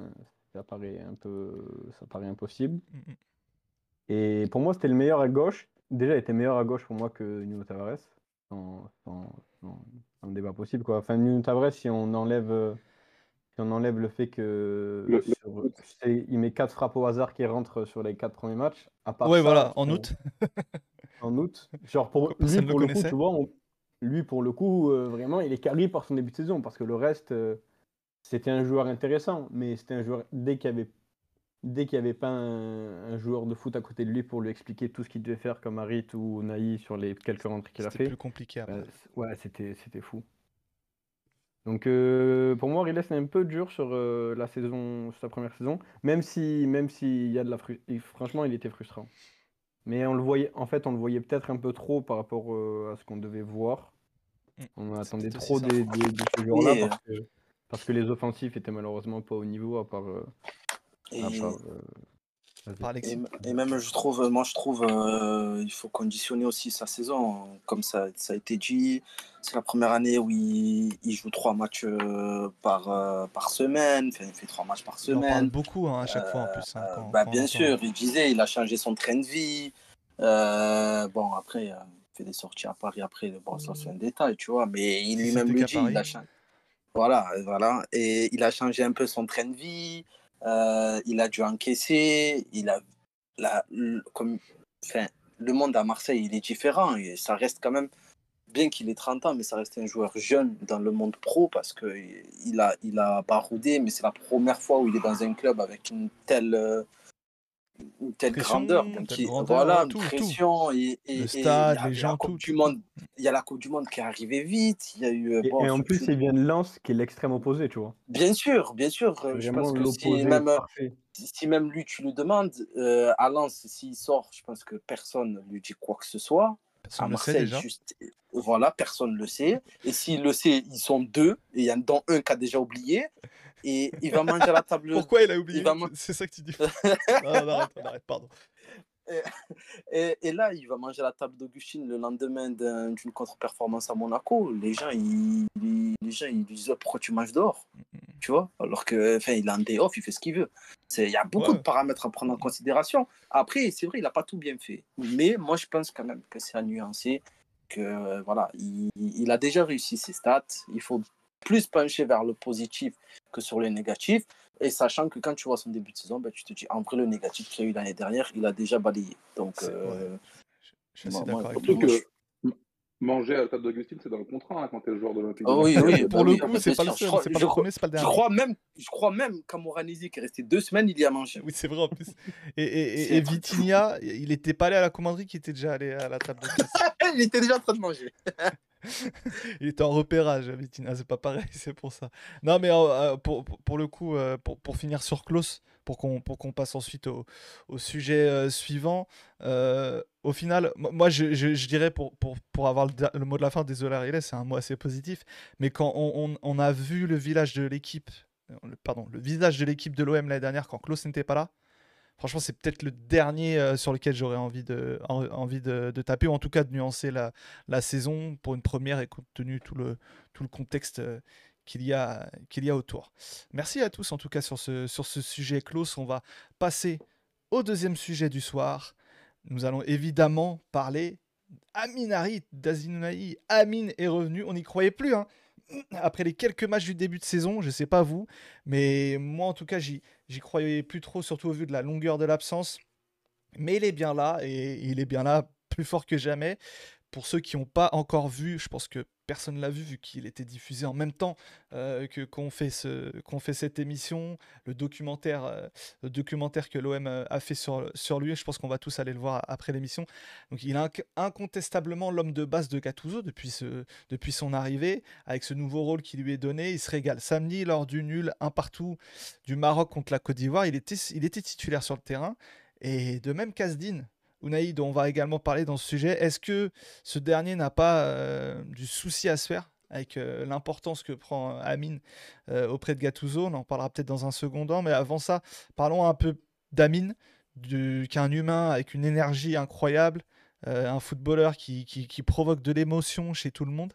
ça paraît impossible. Mm, mm. Et pour moi, c'était le meilleur à gauche. Déjà, il était meilleur à gauche pour moi que Nuno Tavares. Sans débat possible, quoi. Enfin, Nuno Tavares, si on enlève le fait que il met 4 frappes au hasard qui rentrent sur les 4 premiers matchs, à part Ouais, ça, voilà, en août. en août, genre pour lui, Personne ne le pour le coup, connaissait. tu vois, lui, pour le coup, vraiment, il est carré par son début de saison, parce que le reste, c'était un joueur intéressant, mais c'était un joueur, dès qu'il y avait pas un joueur de foot à côté de lui pour lui expliquer tout ce qu'il devait faire, comme Harit ou Naï sur les quelques rentrées qu'il a C'était fait, plus compliqué après. ouais, c'était fou. Donc pour moi, Riles est un peu dur sur sur sa première saison, même si il y a de la franchement, il était frustrant. Mais on le voyait peut-être un peu trop par rapport à ce qu'on devait voir. On C'est attendait peut-être trop aussi ça. de ce joueur-là Oui, parce que les offensifs étaient malheureusement pas au niveau à part et par Alexis. Et même, moi, je trouve, il faut conditionner aussi sa saison. Comme ça a été dit, c'est la première année où il joue 3 matchs par semaine. Enfin, il fait 3 matchs par Il en parle semaine. beaucoup à chaque fois en plus. Quand on Bien l'entend. sûr, il disait, il a changé son train de vie. Bon, après, il fait des sorties à Paris après. Bon, ça, c'est un détail, tu vois. Mais Si lui-même c'était le qu'à dit, il a Paris. changé. Voilà. Et il a changé un peu son train de vie. Il a dû encaisser. Enfin, le monde à Marseille, il est différent. Et ça reste quand même, bien qu'il ait 30 ans, mais ça reste un joueur jeune dans le monde pro parce qu'il a baroudé, mais c'est la première fois où il est dans un club avec une telle grandeur. Pression, Donc, telle grandeur, une tout. pression. Et Le il stade, y les avait la gens, Coupe tout. du Monde. Il y a la Coupe du Monde qui est arrivée vite. Il y a eu. Et en plus, il vient de Lens, qui est l'extrême opposé, tu vois. Bien sûr. Je Vraiment pense que l'opposé parfait. si même lui, tu le demandes, à Lens, s'il sort, je pense que personne ne lui dit quoi que ce soit. Personne À ne le sait Marseille, déjà. voilà, personne ne le sait. Et s'il le sait, ils sont 2. Et il y en a un qui a déjà oublié. Et il va manger à la table. Pourquoi il a oublié? C'est ça que tu dis. Non, on arrête, pardon. Et là, il va manger à la table d'Augustine le lendemain d'une contre-performance à Monaco. Les gens, ils lui disent pourquoi tu manges dehors, tu vois, alors que, il a un day off, il fait ce qu'il veut. Il y a beaucoup de paramètres à prendre en considération. Après, c'est vrai, il n'a pas tout bien fait. Mais moi, je pense quand même que c'est à nuancer, que voilà, il a déjà réussi ses stats. Il faut plus pencher vers le positif que sur le négatif. Et sachant que quand tu vois son début de saison, tu te dis, en vrai, le négatif qu'il y a eu l'année dernière, il a déjà balayé. Donc, je suis assez d'accord avec surtout toi. que manger à la table d'Augustine, c'est dans le contrat quand tu es le joueur de l'Olympique. Oui, pour le coup, c'est pas le seul, c'est pas le premier, c'est pas le dernier. Je crois même qu'Amoranesi, qui est resté 2 semaines, il y a mangé. Oui, c'est vrai en plus. Et Vitinha, il était pas allé à la commanderie, qui était déjà allé à la table d'Augustine. Il était déjà en train de manger. Il était en repérage, Vitinha, c'est pas pareil, c'est pour ça. Non, mais pour le coup, pour finir sur Klose, pour qu'on passe ensuite au sujet suivant, au final, moi je dirais, pour avoir le mot de la fin, désolé Ariel, c'est un mot assez positif, mais quand on a vu le visage de l'équipe de l'OM l'année dernière, quand Klose n'était pas là, franchement, c'est peut-être le dernier sur lequel j'aurais envie de taper, ou en tout cas de nuancer la saison pour une première, et compte tenu tout le contexte qu'il y a autour. Merci à tous en tout cas sur ce sujet Klose. On va passer au deuxième sujet du soir. Nous allons évidemment parler Amine Harit d'Aziz. Amine est revenu, on n'y croyait plus, hein. Après les quelques matchs du début de saison, je sais pas vous, mais moi en tout cas j'y croyais plus trop, surtout au vu de la longueur de l'absence. Mais il est bien là, et il est bien là plus fort que jamais. Pour ceux qui n'ont pas encore vu, je pense que personne ne l'a vu qu'il était diffusé en même temps qu'on fait cette émission, le documentaire que l'OM a fait sur lui. Je pense qu'on va tous aller le voir après l'émission. Donc il est incontestablement l'homme de base de Gattuso depuis son arrivée, avec ce nouveau rôle qui lui est donné. Il se régale. Samedi, lors du nul 1-1 du Maroc contre la Côte d'Ivoire, il était titulaire sur le terrain. Et de même Kasdine, Unai, dont on va également parler dans ce sujet, est-ce que ce dernier n'a pas du souci à se faire avec l'importance que prend Amine auprès de Gattuso? On en parlera peut-être dans un second temps, mais avant ça, parlons un peu d'Amine, qui est un humain avec une énergie incroyable, un footballeur qui provoque de l'émotion chez tout le monde.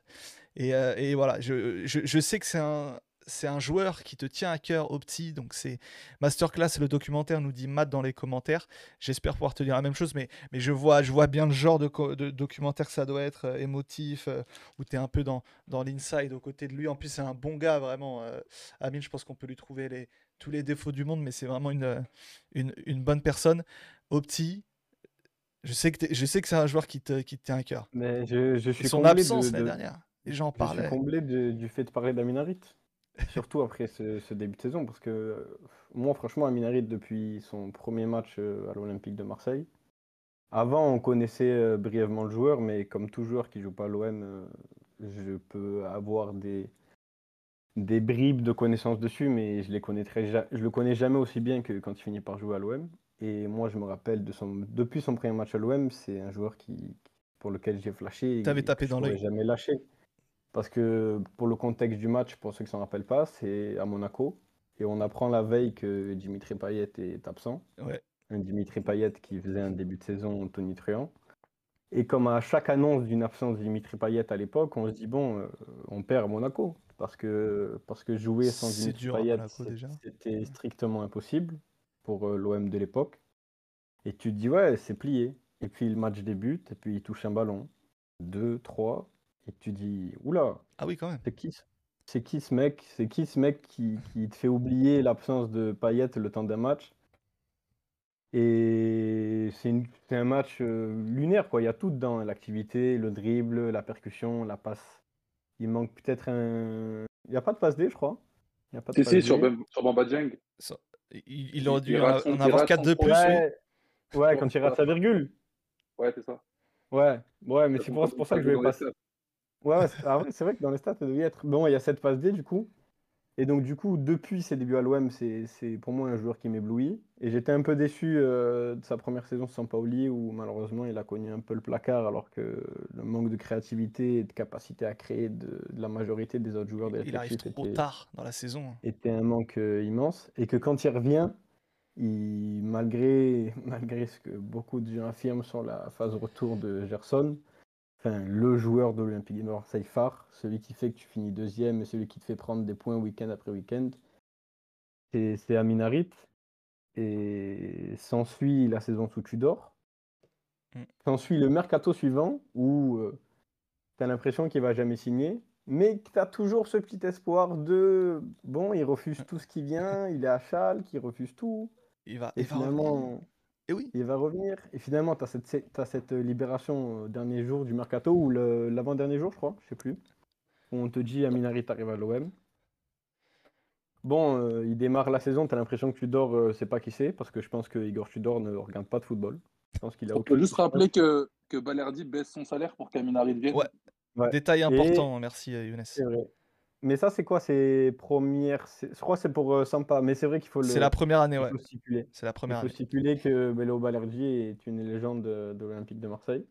Et voilà, je sais que c'est un joueur qui te tient à cœur au petit, donc c'est masterclass le documentaire, nous dit Matt dans les commentaires. J'espère pouvoir te dire la même chose, mais je vois bien le genre de documentaire que ça doit être, émotif, où tu es un peu dans l'inside aux côtés de lui. En plus, c'est un bon gars, vraiment. Amine, je pense qu'on peut lui trouver tous les défauts du monde, mais c'est vraiment une bonne personne. Au petit, je sais que c'est un joueur qui te tient à cœur. Mais je Et suis son comblé absence l'année dernière, les gens en je suis parlaient. comblé du fait de parler d'Amine Harit. Surtout après ce début de saison, parce que moi, franchement, Amine Harit, depuis son premier match à l'Olympique de Marseille, avant, on connaissait brièvement le joueur, mais comme tout joueur qui joue pas à l'OM, je peux avoir des bribes de connaissances dessus, mais je le connais jamais aussi bien que quand il finit par jouer à l'OM. Et moi, je me rappelle depuis son premier match à l'OM, c'est un joueur pour lequel j'ai flashé T'avais et que tapé je dans pourrais l'œil. jamais lâcher. Parce que pour le contexte du match, pour ceux qui ne s'en rappellent pas, c'est à Monaco. Et on apprend la veille que Dimitri Payet est absent. Ouais. un Dimitri Payet qui faisait un début de saison tonitruant. Et comme à chaque annonce d'une absence de Dimitri Payet à l'époque, on se dit bon, on perd à Monaco. Parce que jouer sans C'est Dimitri dur à Payet, Monaco déjà. c'était strictement impossible pour l'OM de l'époque. Et tu te dis ouais, c'est plié. Et puis le match débute, et puis il touche un ballon. 2, 3, et tu dis oula, Ah oui, quand même. c'est qui ce mec? C'est qui ce mec qui te fait oublier l'absence de Payet le temps d'un match? Et c'est un match lunaire, quoi. Il y a tout dedans, hein, l'activité, le dribble, la percussion, la passe. Il manque peut-être un. Il n'y a pas de passe D, je crois. Il n'y a pas de Si, passe si, sur D. Bamba Dieng, Ça- il aurait dû il en rate son, en il avoir rate 4 son de plus, oui. Ouais, quand il rate sa virgule. Ouais, c'est ça. Ouais, mais Ça c'est compte pour ça que je pas vais dans les passer. stats. Ouais, c'est vrai que dans les stats, ça devait être. Bon, il y a cette passe D, du coup. Et donc, du coup, depuis ses débuts à l'OM, c'est pour moi un joueur qui m'éblouit. Et j'étais un peu déçu de sa première saison sans Sampaoli, où malheureusement, il a connu un peu le placard, alors que le manque de créativité et de capacité à créer de la majorité des autres joueurs de Il arrive l'effectif trop tard dans la saison. était un manque immense. Et que quand il revient, malgré ce que beaucoup de gens affirment sur la phase retour de Gerson, enfin, le joueur de l'Olympique de Marseille phare, celui qui fait que tu finis deuxième et celui qui te fait prendre des points week-end après week-end, c'est Amin Harit. Et s'ensuit la saison sous Tudor. Mm. S'ensuit le mercato suivant où tu as l'impression qu'il va jamais signer, mais que tu as toujours ce petit espoir de bon, il refuse tout ce qui vient, il est à Schalke, il refuse tout. Il va Et revenir. finalement, Et oui. il va revenir. Et finalement, tu as cette libération dernier jour du mercato ou l'avant-dernier jour, je crois, je sais plus. Où on te dit Amin Harit arrive à l'OM. Bon, il démarre la saison, tu as l'impression que Tudor, c'est pas qui c'est, parce que je pense que Igor Tudor ne regarde pas de football. Je pense qu'il a On peut aucune juste conscience. rappeler que Balerdi baisse son salaire pour qu'Aminari vienne. Ouais. Ouais. Détail Et important, merci Younes. c'est vrai. Mais ça, c'est quoi? C'est première. Je crois que c'est pour Sampa, mais c'est vrai qu'il faut C'est la première année, il ouais. faut stipuler. C'est la Il première faut année. stipuler que Bélo Balerdi est une légende de l'Olympique de Marseille.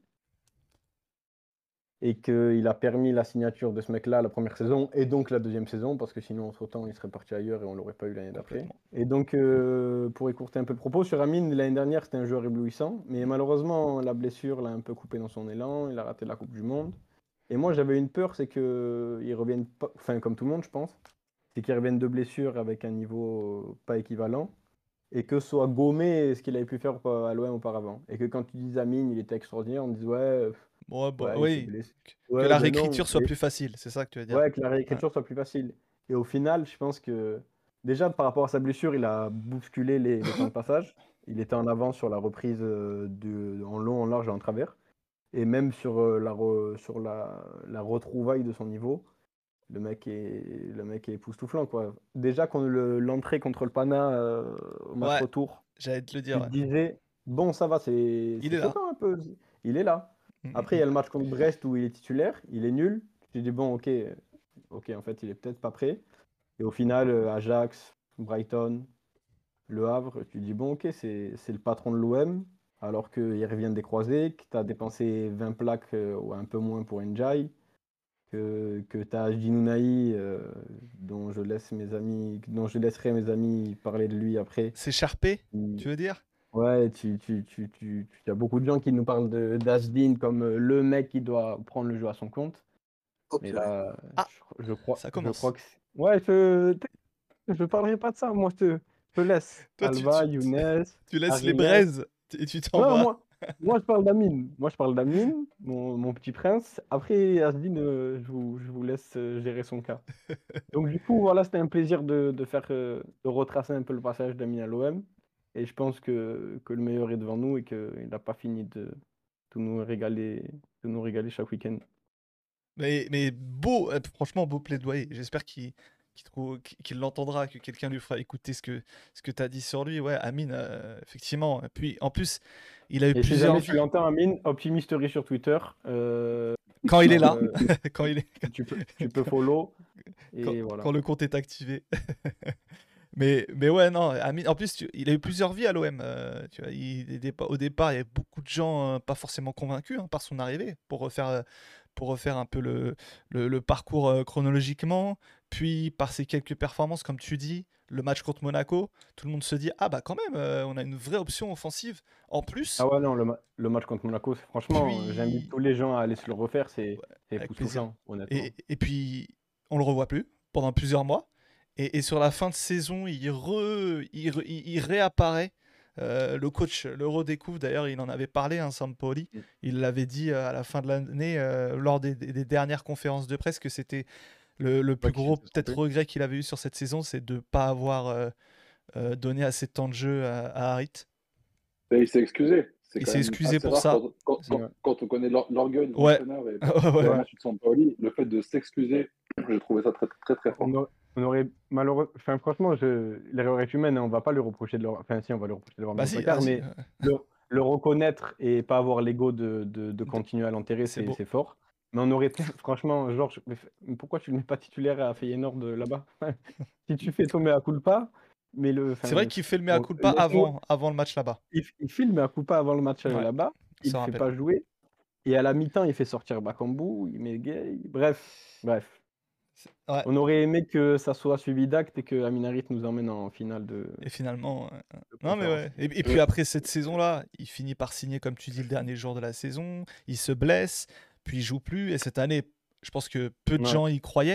Et qu'il a permis la signature de ce mec-là la première saison et donc la deuxième saison, parce que sinon, entre-temps, il serait parti ailleurs et on l'aurait pas eu l'année d'après. Complètement. Et donc, pour écourter un peu le propos, sur Amine, l'année dernière, c'était un joueur éblouissant, mais malheureusement, la blessure l'a un peu coupé dans son élan, il a raté la Coupe du Monde. Et moi, j'avais une peur, c'est qu'il revienne pas, enfin, comme tout le monde, je pense, c'est qu'il revienne de blessure avec un niveau pas équivalent et que soit gommé ce qu'il avait pu faire à l'OM auparavant. Et que quand tu dis Amine, il était extraordinaire, on me dise Ouais, bah, ouais, il s'est oui. blessé. Que Ouais, la ben non. réécriture soit plus facile, c'est ça que tu veux dire. Ouais, que la Ouais. réécriture soit plus facile. Et au final, je pense que déjà par rapport à sa blessure, il a bousculé les temps de passage. Il était en avance sur la reprise en long, en large et en travers. Et même sur, la retrouvaille de son niveau, le mec est époustouflant, quoi. Déjà, quand l'entrée contre le Pana au match Ouais, retour, j'allais te le tu dire, te ouais. disais, bon, ça va, Il c'est est là. choquant un peu. Il est là. Après, il y a le match contre Brest où il est titulaire, il est nul. Tu te dis, bon, ok, en fait, il est peut-être pas prêt. Et au final, Ajax, Brighton, Le Havre, tu te dis, bon, ok, c'est le patron de l'OM, alors qu'il revient des croisés, que tu as dépensé 20 plaques ou un peu moins pour Njai, que tu as Ginounaï, dont je laisserai mes amis parler de lui après. C'est Sharpé, Mm. tu veux dire? Ouais, tu as beaucoup de gens qui nous parlent d'Asdin comme le mec qui doit prendre le jeu à son compte. Oh, Mais purée. là, Ah, je ça crois commence. que ouais, je parlerai pas de ça. Moi, je te laisse. Toi, Alba, Younes, tu laisses les Arines. braises et tu t'en Non, vas. moi, je parle d'Amine. Moi, je parle d'Amine, mon petit prince. Après, Asdin, je vous laisse gérer son cas. Donc, du coup, voilà, c'était un plaisir de retracer un peu le passage d'Amine à l'OM. Et je pense que le meilleur est devant nous et qu'il n'a pas fini de nous régaler chaque week-end. Mais beau, franchement, beau plaidoyer. J'espère qu'il l'entendra, que quelqu'un lui fera écouter ce que tu as dit sur lui. Ouais, Amine, effectivement. Et puis, en plus, il a eu Et si plusieurs jamais tu vies. l'entends, Amine, Optimisterie sur Twitter. Quand il est là, euh, quand il est, tu peux follow. quand, Et voilà. quand le compte est activé. Mais ouais, non, Amine, en plus, il a eu plusieurs vies à l'OM. Tu vois, au départ, il y avait beaucoup de gens pas forcément convaincus par son arrivée pour refaire pour refaire un peu le parcours chronologiquement, puis par ces quelques performances, comme tu dis, le match contre Monaco, tout le monde se dit ah bah quand même, on a une vraie option offensive en plus. Ah ouais, non, le match contre Monaco, franchement, j'invite Puis tous les gens à aller se le refaire, ouais, c'est avec plaisir. époustouflant, honnêtement. Et puis on le revoit plus pendant plusieurs mois. Et sur la fin de saison, il réapparaît. Le coach le redécouvre, d'ailleurs, il en avait parlé, hein, Sampaoli. Il l'avait dit à la fin de l'année, lors des dernières conférences de presse, que c'était le plus Ouais, qui gros s'était peut-être trompé. regret qu'il avait eu sur cette saison, c'est de ne pas avoir donné assez de temps de jeu à Harit. Et il s'est excusé. C'est Il quand s'est même excusé assez pour rare ça. Ouais. quand on connaît l'orgueil de Ouais. l'entraîneur et Ouais. particulièrement Ouais. celui de Sampaoli. Le fait de s'excuser, j'ai trouvé ça très, très, très fort. On aurait malheureusement, enfin franchement, l'erreur est humaine, hein, on va pas lui reprocher de leur, enfin si, on va lui reprocher d'avoir mis Bah au si, placard, vas-y. mais le reconnaître et pas avoir l'ego de continuer à l'enterrer, C'est beau. c'est fort. Mais on aurait peut-être, franchement, Georges, mais pourquoi tu le mets pas titulaire à Feyenoord là-bas? Si tu fais tomber à Kulpa, mais C'est vrai qu'il fait le mea culpa avant le match là-bas. il filme à Kulpa avant le match Ouais, là-bas, on il se le fait rappelle. pas jouer, et à la mi-temps, il fait sortir Bakambu, il met Gay, bref. Ouais. On aurait aimé que ça soit suivi d'actes et que Amin Harit nous emmène en finale Et finalement, de non mais conférence. ouais. Et puis après cette saison-là, il finit par signer, comme tu dis, le dernier jour de la saison. Il se blesse, puis il joue plus. Et cette année, je pense que peu de Ouais, gens y croyaient.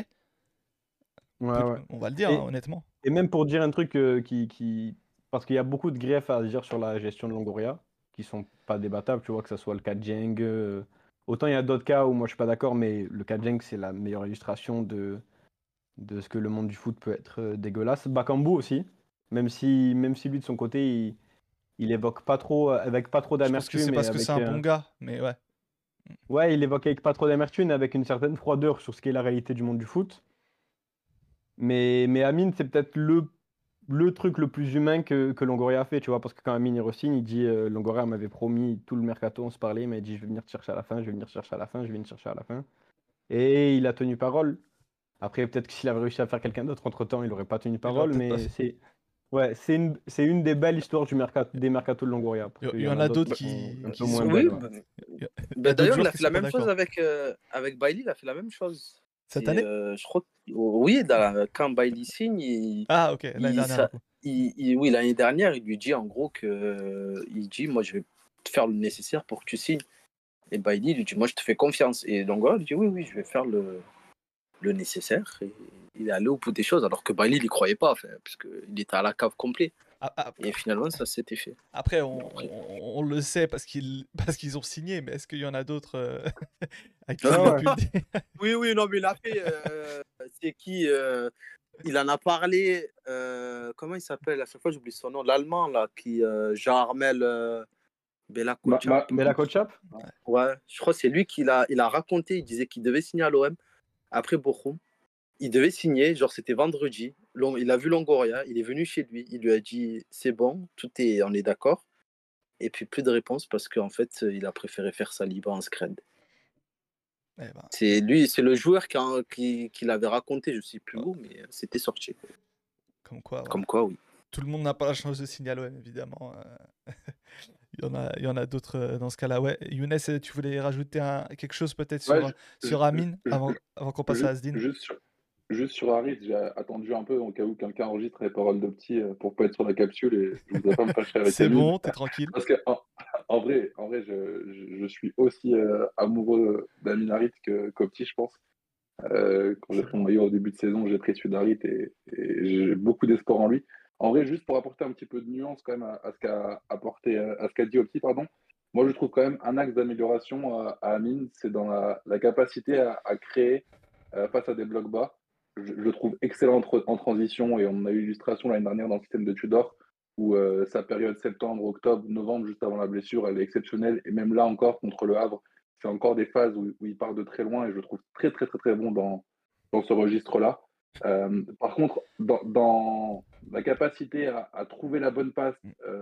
ouais. On va le dire, hein, honnêtement. Et même pour dire un truc parce qu'il y a beaucoup de griefs à dire sur la gestion de Longoria, qui sont pas débattables, tu vois, que ce soit le cas de Dieng. Autant il y a d'autres cas où moi je suis pas d'accord, mais le cas de Dieng, c'est la meilleure illustration de ce que le monde du foot peut être dégueulasse. Bakambu aussi, même si lui de son côté, il évoque pas trop, avec pas trop Je pense que c'est d'amertume et parce que c'est avec un bon gars, mais ouais. ouais, il évoque avec pas trop d'amertume, avec une certaine froideur sur ce qu'est la réalité du monde du foot. Mais Amine, c'est peut-être le truc le plus humain que Longoria a fait, tu vois, parce que quand Amine il re-signe, il dit Longoria m'avait promis tout le mercato, on se parlait, il m'a dit je vais venir te chercher à la fin, je vais venir te chercher à la fin, je vais venir te chercher à la fin. Et il a tenu parole. Après, peut-être que s'il avait réussi à faire quelqu'un d'autre entre-temps, il n'aurait pas tenu Il l'aurait parole, peut-être pas mais fait. c'est une des belles histoires des mercatos de Longoria, parce qu'il Il y y en en a a d'autres d'autres qui sont un peu qui moins sont. Oui, belles. Ouais. Il y a d'autres d'ailleurs, il joueurs a qui fait sont la pas même chose d'accord. avec Bailly, il a fait la même chose. Cette année? Je crois oui, quand Bailly signe, Ah, ok, l'année il, dernière, du coup. oui, l'année dernière, il lui dit en gros il dit moi je vais te faire le nécessaire pour que tu signes. Et Bailly lui dit moi je te fais confiance. Et Longoria lui dit oui, je vais faire le nécessaire. Et il est allé au bout des choses alors que Bailly il y croyait pas, enfin, parce qu'il était à la cave complet. Et finalement ça s'était fait. Après, on le sait parce qu'ils ont signé, mais est-ce qu'il y en a d'autres à qui il a pu le dire? Oui, non, mais il a fait. C'est qui il en a parlé. Comment il s'appelle? À chaque fois, j'oublie son nom. L'allemand, là, qui. Jean-Armel Bella Kocha. Bella Kotchap? Ouais, je crois que c'est lui il a raconté. Il disait qu'il devait signer à l'OM après Bochum. Il devait signer, genre c'était vendredi. Il a vu Longoria, il est venu chez lui. Il lui a dit c'est bon, on est d'accord. Et puis plus de réponse parce qu'en fait, il a préféré faire ça libre en scred. Eh ben, C'est lui, c'est le joueur qui l'avait raconté, je sais plus où, mais c'était sorti. comme quoi, voilà. Comme quoi, oui. Tout le monde n'a pas la chance de signer à l'OM, évidemment. Il y en a d'autres dans ce cas-là. Ouais. Younes, tu voulais rajouter quelque chose peut-être Ouais, sur Amine avant qu'on passe à Asdin? Juste sur Harit, j'ai attendu un peu au cas où quelqu'un enregistre les paroles de petit pour pas être sur la capsule et je voudrais pas me fâcher avec C'est Amine. bon, t'es tranquille. Parce que en vrai, je suis aussi amoureux d'Amine Harit qu'au petit, je pense. Quand j'ai pris mon maillot au début de saison, j'ai pris celui d'Harit et j'ai beaucoup d'espoir en lui. En vrai, juste pour apporter un petit peu de nuance quand même à ce qu'a dit Opti, pardon. Moi, je trouve quand même un axe d'amélioration à Amine, c'est dans la capacité à créer face à des blocs bas. Je le trouve excellent en transition et on a eu l'illustration l'année dernière dans le système de Tudor où sa période septembre, octobre, novembre, juste avant la blessure, elle est exceptionnelle. Et même là encore, contre le Havre, c'est encore des phases où il part de très loin et je le trouve très, très, très, très bon dans ce registre-là. Par contre, dans la capacité à trouver la bonne passe,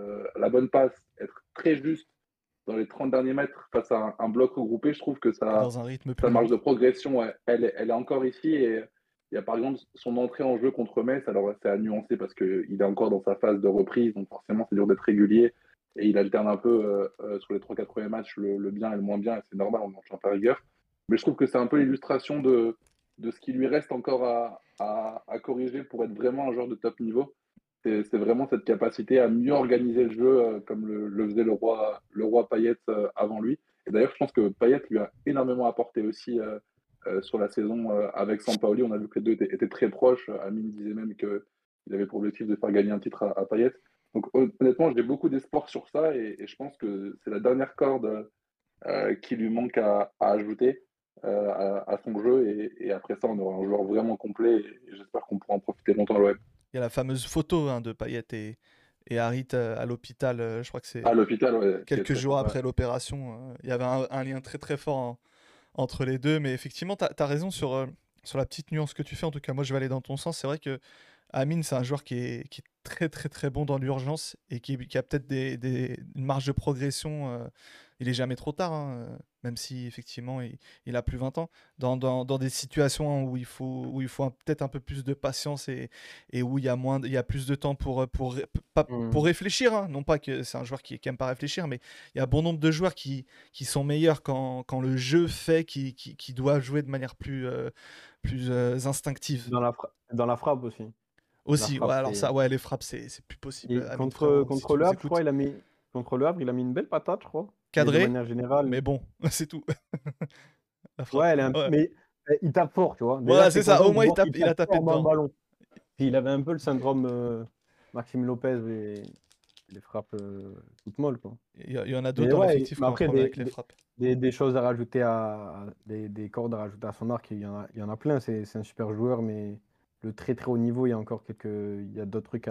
être très juste dans les 30 derniers mètres face à un bloc regroupé, je trouve que Dans un rythme sa plus marge lent. de progression, elle est encore ici. Et il y a par exemple son entrée en jeu contre Metz. Alors, c'est à nuancer parce qu'il est encore dans sa phase de reprise. Donc, forcément, c'est dur d'être régulier. Et il alterne un peu sur les 3-4 premiers matchs le bien et le moins bien. Et c'est normal, on en chante à rigueur. Mais je trouve que c'est un peu l'illustration de ce qui lui reste encore à corriger pour être vraiment un joueur de top niveau. C'est vraiment cette capacité à mieux organiser le jeu comme le faisait le roi Payet avant lui. Et d'ailleurs, je pense que Payet lui a énormément apporté aussi sur la saison avec Sampaoli. On a vu que les deux étaient très proches. Amine disait même qu'il avait pour objectif de faire gagner un titre à Payet. Donc honnêtement, j'ai beaucoup d'espoir sur ça et je pense que c'est la dernière corde qui lui manque à ajouter à son jeu. Et après ça, on aura un joueur vraiment complet et j'espère qu'on pourra en profiter longtemps à l'OM. Il y a la fameuse photo de Payet et Harit à l'hôpital. Je crois que À c'est l'hôpital, ouais, qui est quelques très jours fort. Ouais. après l'opération. Il y avait un lien très très fort entre les deux. Mais effectivement, tu as raison sur la petite nuance que tu fais. En tout cas, moi, je vais aller dans ton sens. C'est vrai que Amine, c'est un joueur qui est très très très bon dans l'urgence et qui a peut-être une marge de progression. Il est jamais trop tard, hein, même si effectivement il a plus 20 ans. Dans des situations où il faut peut-être un peu plus de patience et où il y a plus de temps pour réfléchir, hein. Non pas que c'est un joueur qui aime pas réfléchir, mais il y a bon nombre de joueurs qui sont meilleurs quand le jeu fait qui doivent jouer de manière plus instinctive. Dans la frappe aussi. La Aussi, ouais, frappe, alors c'est. ça, ouais, les frappes, c'est plus possible. Et Amine, contre, frérot, si contre tu le nous Havre, je crois, écoutes. contre le Havre, il a mis une belle patate, je crois. Mais de Cadré, manière générale, mais bon, c'est tout. La frappe. ouais, Ouais, mais il tape fort, tu vois. Déjà, voilà, t'es c'est ça. content Au de moins, voir qu'il il tape a tapé fort dans le dedans. ballon. Puis il avait un peu le syndrome Maxime Lopez et les frappes toutes molles, quoi. Il y en a d'autres Mais dans ouais, l'effectif mais qui ont un après, problème avec les frappes. des choses à rajouter des cordes à rajouter à son arc, il y en a plein. C'est un super joueur, mais le très très haut niveau, il y a encore il y a d'autres trucs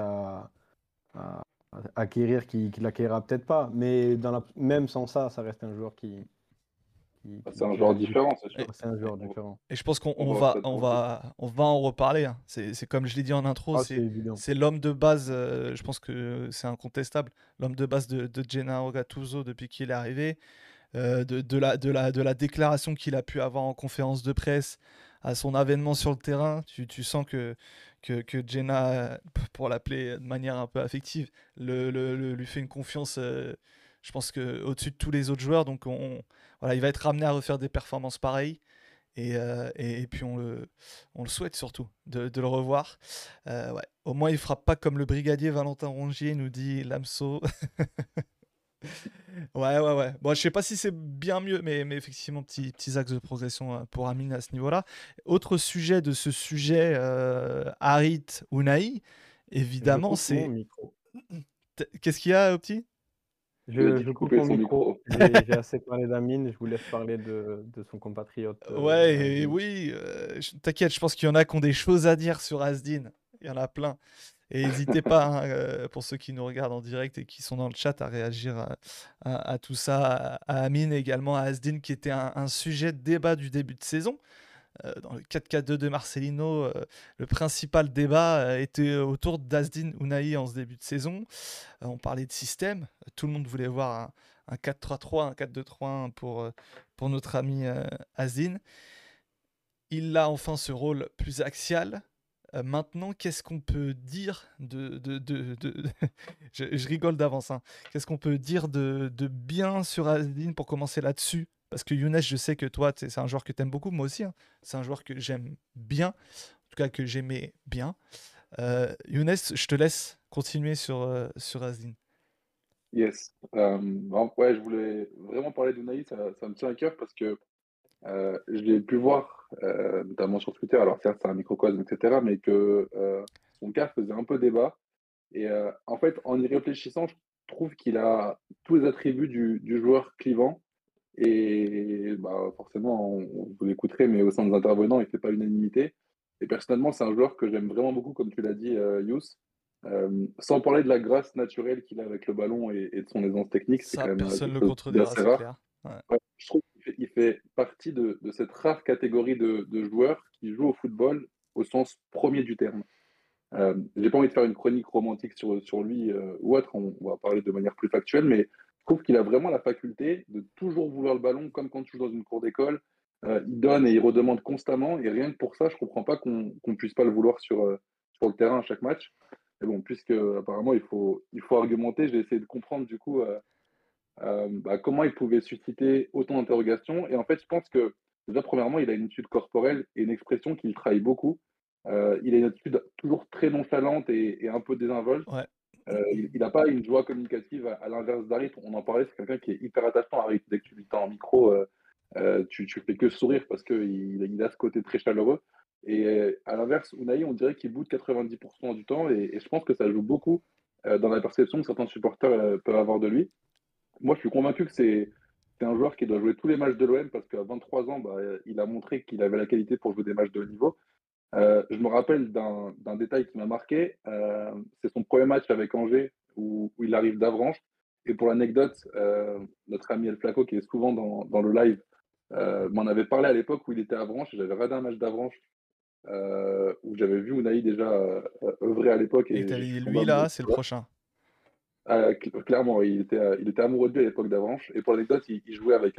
à acquérir qu'il acquérira peut-être pas. Mais même sans ça, ça reste un joueur C'est un qui joueur reste beaucoup. différent, c'est sûr. Et, C'est un joueur On va, différent. et je pense qu'on on on va va, peut-être on pour le coup. va en reparler, hein. C'est comme je l'ai dit en intro, Ah, c'est évident. c'est l'homme de base. Je pense que c'est incontestable. L'homme de base de Gennaro Gattuso depuis qu'il est arrivé. De la déclaration qu'il a pu avoir en conférence de presse à son avènement sur le terrain, tu sens que Jenna, pour l'appeler de manière un peu affective, lui fait une confiance, je pense au-dessus de tous les autres joueurs. Donc voilà, il va être ramené à refaire des performances pareilles. Et puis on le souhaite surtout de le revoir. Ouais. Au moins il frappe pas comme le brigadier Valentin Rongier, nous dit Lamso. Ouais, ouais, ouais. Bon, je sais pas si c'est bien mieux, mais effectivement, petits axes de progression pour Amine à ce niveau-là. Autre sujet de ce sujet, Harit Ounahi, Je évidemment, coupe mon c'est. micro. Qu'est-ce qu'il y a, petit? Il a dit Je de coupe couper mon son micro. micro. J'ai assez parlé d'Amine. Je vous laisse parler de son compatriote Ouais, et Asdin. oui, t'inquiète, je pense qu'il y en a qui ont des choses à dire sur Asdin. Il y en a plein. Et n'hésitez pas, hein, pour ceux qui nous regardent en direct et qui sont dans le chat, à réagir à tout ça, à Amine et également à Asdin, qui était un sujet de débat du début de saison. Dans le 4-4-2 de Marcelino, le principal débat était autour d'Asdin Ounahi en ce début de saison. On parlait de système. Tout le monde voulait voir un 4-3-3, un 4-2-3-1 pour notre ami Asdin. Il a enfin ce rôle plus axial. Maintenant, qu'est-ce qu'on peut dire je rigole d'avance, hein. Qu'est-ce qu'on peut dire de bien sur Asdin pour commencer là-dessus? Parce que Younes, je sais que toi, c'est un joueur que tu aimes beaucoup, moi aussi, hein. C'est un joueur que j'aime bien, en tout cas que j'aimais bien. Younes, je te laisse continuer sur Asdin. Yes. Ouais, je voulais vraiment parler d'Unai, ça me tient à cœur parce que je l'ai pu voir, notamment sur Twitter, alors certes c'est un microcosme, etc., mais que son cas faisait un peu débat. Et en fait, en y réfléchissant, je trouve qu'il a tous les attributs du joueur clivant. Et bah, forcément, vous l'écouterez, mais au sein des intervenants, il ne fait pas l'unanimité. Et personnellement, c'est un joueur que j'aime vraiment beaucoup, comme tu l'as dit, Yous. Sans parler de la grâce naturelle qu'il a avec le ballon et de son aisance technique, c'est Ça, quand même personne ne quelque le chose contredira, d'assez c'est rare. clair. Ouais. Ouais, je trouve qu'il fait partie de cette rare catégorie de joueurs qui jouent au football au sens premier du terme. J'ai pas envie de faire une chronique romantique sur lui ou autre, on va parler de manière plus factuelle, mais je trouve qu'il a vraiment la faculté de toujours vouloir le ballon, comme quand tu joues dans une cour d'école. Il donne et il redemande constamment, et rien que pour ça, je comprends pas qu'on puisse pas le vouloir sur le terrain à chaque match. Mais bon, puisque apparemment il faut argumenter, j'ai essayé de comprendre du coup comment il pouvait susciter autant d'interrogations. Et en fait, je pense que Déjà, premièrement, il a une attitude corporelle et une expression qu'il trahit beaucoup. Il a une attitude toujours très nonchalante et un peu désinvolte. Ouais. Il n'a pas une joie communicative à l'inverse d'Harit. On en parlait, c'est quelqu'un qui est hyper attachant à Harit. Dès que tu lui tends un micro, tu fais que sourire parce qu'il a ce côté très chaleureux. Et à l'inverse, Unai, on dirait qu'il boude 90% du temps et je pense que ça joue beaucoup dans la perception que certains supporters peuvent avoir de lui. Moi, je suis convaincu que c'est un joueur qui doit jouer tous les matchs de l'OM parce qu'à 23 ans, bah, il a montré qu'il avait la qualité pour jouer des matchs de haut niveau. Je me rappelle d'un détail qui m'a marqué. C'est son premier match avec Angers où il arrive d'Avranches. Et pour l'anecdote, notre ami El Flaco, qui est souvent dans le live, m'en avait parlé à l'époque où il était à Avranches. J'avais regardé un match d'Avranches où j'avais vu Unai déjà œuvrer à l'époque Et et t'avais je suis dit, tombé lui là, amoureux c'est de le ça. prochain. Clairement, il était amoureux de lui à l'époque d'Avranches. Et pour l'anecdote, il jouait avec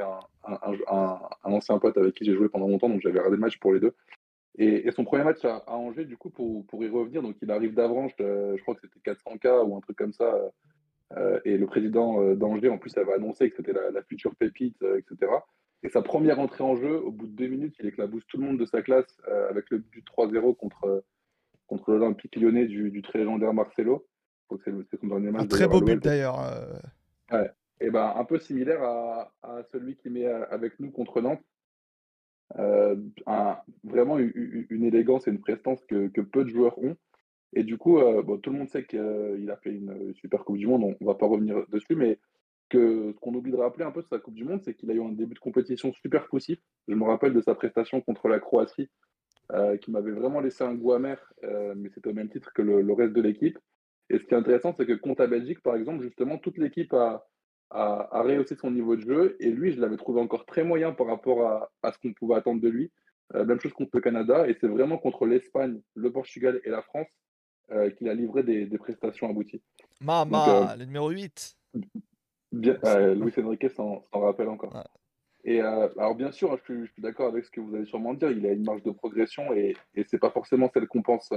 un ancien pote avec qui j'ai joué pendant longtemps, donc j'avais regardé le match pour les deux. Et son premier match à Angers, du coup, pour y revenir, donc il arrive d'Avranches, je crois que c'était 400K ou un truc comme ça. Et le président d'Angers, en plus, avait annoncé que c'était la future pépite, etc. Et sa première entrée en jeu, au bout de 2 minutes, il éclabousse tout le monde de sa classe avec le but 3-0 contre l'Olympique lyonnais du très légendaire Marcelo. Je crois que c'est son dernier Un match très d'ailleurs à beau but l'OL. d'ailleurs. Ouais. Et ben, un peu similaire à celui qui met avec nous contre Nantes. Euh, Vraiment une élégance et une prestance que peu de joueurs ont. Et du coup, bon, tout le monde sait qu'il a fait une super Coupe du Monde, on ne va pas revenir dessus, mais ce qu'on oublie de rappeler un peu de sa Coupe du Monde, c'est qu'il a eu un début de compétition super poussif. Je me rappelle de sa prestation contre la Croatie, qui m'avait vraiment laissé un goût amer, mais c'était au même titre que le reste de l'équipe. Et ce qui est intéressant, c'est que contre la Belgique, par exemple, justement, toute l'équipe a rehaussé son niveau de jeu, et lui, je l'avais trouvé encore très moyen par rapport à ce qu'on pouvait attendre de lui. Même chose contre le Canada, et c'est vraiment contre l'Espagne, le Portugal et la France qu'il a livré des prestations abouties. Donc, Mama, le numéro 8. bien, C'est- Luis Enrique s'en rappelle encore. Ouais. Et alors, bien sûr, hein, je suis d'accord avec ce que vous allez sûrement dire, il a une marge de progression et c'est pas forcément celle qu'on pense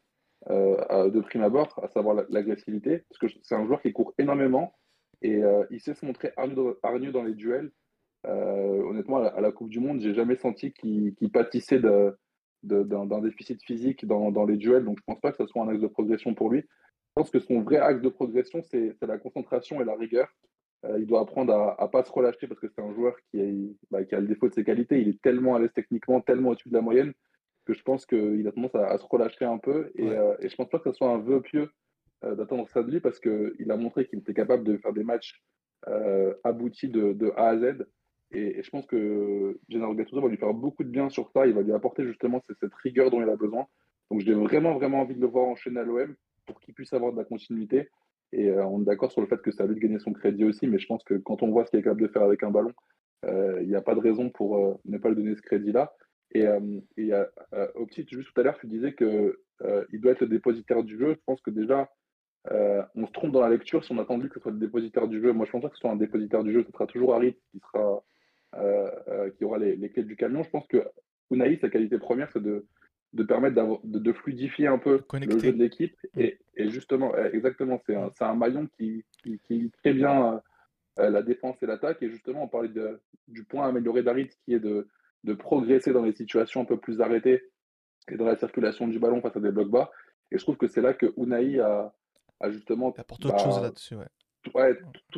de prime abord, à savoir l'agressivité, parce que c'est un joueur qui court énormément et il sait se montrer hargneux dans les duels. Honnêtement, à la Coupe du Monde, j'ai jamais senti qu'il pâtissait d'un déficit physique dans les duels, donc je pense pas que ce soit un axe de progression pour lui. Je pense que son vrai axe de progression, c'est la concentration et la rigueur. Il doit apprendre à pas se relâcher parce que c'est un joueur qui a le défaut de ses qualités. Il est tellement à l'aise techniquement, tellement au-dessus de la moyenne que je pense qu'il a tendance à se relâcher un peu. Ouais. Et je pense pas que ce soit un vœu pieux d'attendre ça de lui parce qu'il a montré qu'il était capable de faire des matchs aboutis de A à Z. Et je pense que Gennaro Gattuso va lui faire beaucoup de bien sur ça. Il va lui apporter justement cette rigueur dont il a besoin. Donc j'ai vraiment, vraiment envie de le voir enchaîner à l'OM pour qu'il puisse avoir de la continuité. Et on est d'accord sur le fait que ça a lui de gagner son crédit aussi, mais je pense que quand on voit ce qu'il est capable de faire avec un ballon, il n'y a pas de raison pour ne pas lui donner ce crédit-là. Au petit, juste tout à l'heure, tu disais qu'il doit être le dépositaire du jeu. Je pense que déjà, on se trompe dans la lecture si on a attendu que ce soit le dépositaire du jeu. Moi, je pense pas que ce soit un dépositaire du jeu. Ce sera toujours Harit qui aura les clés du camion. Je pense que Unai, sa qualité première, c'est de permettre de fluidifier un peu le jeu Connecté. de l'équipe. Et justement, exactement, c'est un maillon qui lit très bien la défense et l'attaque. Et justement, on parlait du point amélioré d'Harit qui est de progresser dans les situations un peu plus arrêtées et dans la circulation du ballon face à des blocs bas. Et je trouve que c'est là que Unai a justement Il apporte autre chose bah, là-dessus, ouais. ouais,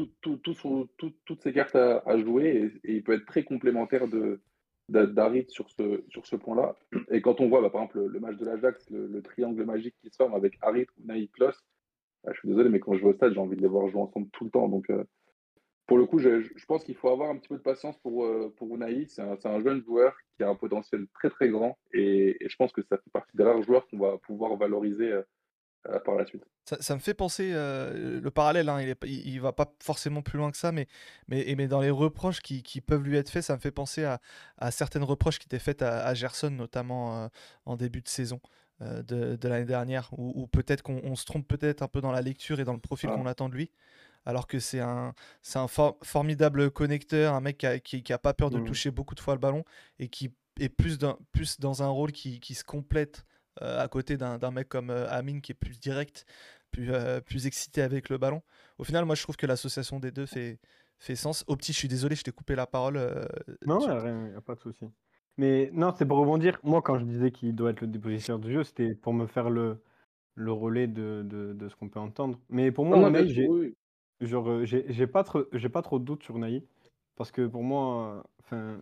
toutes ses cartes à jouer et il peut être très complémentaire d'Harit sur ce point-là. Et quand on voit, par exemple, le match de l'Ajax, le triangle magique qui se forme avec Harit, Unai, Klose, je suis désolé, mais quand je vais au stade, j'ai envie de les voir jouer ensemble tout le temps. Donc, pour le coup, je pense qu'il faut avoir un petit peu de patience pour Unai. C'est un jeune joueur qui a un potentiel très, très grand et je pense que ça fait partie des rares joueurs qu'on va pouvoir valoriser par la suite. Ça me fait penser, le parallèle, hein, il va pas forcément plus loin que ça, mais dans les reproches qui peuvent lui être faits, ça me fait penser à certaines reproches qui étaient faites à Gerson, notamment en début de saison de l'année dernière, où peut-être qu'on se trompe peut-être un peu dans la lecture et dans le profil Ah, qu'on attend de lui, alors que c'est un formidable connecteur, un mec qui a pas peur de Mhm. toucher beaucoup de fois le ballon et qui est plus dans un rôle qui se complète à côté d'un mec comme Amine qui est plus direct, plus excité avec le ballon. Au final, moi je trouve que l'association des deux fait sens. Au petit, je suis désolé, je t'ai coupé la parole. Non, tu- il n'y a pas de souci. Mais non, c'est pour rebondir. Moi, quand je disais qu'il doit être le dépositaire du jeu, c'était pour me faire le relais de ce qu'on peut entendre. Mais pour moi, Non, non, bien Unai, sûr, oui. j'ai pas trop de doutes sur Unai. Parce que pour moi, enfin,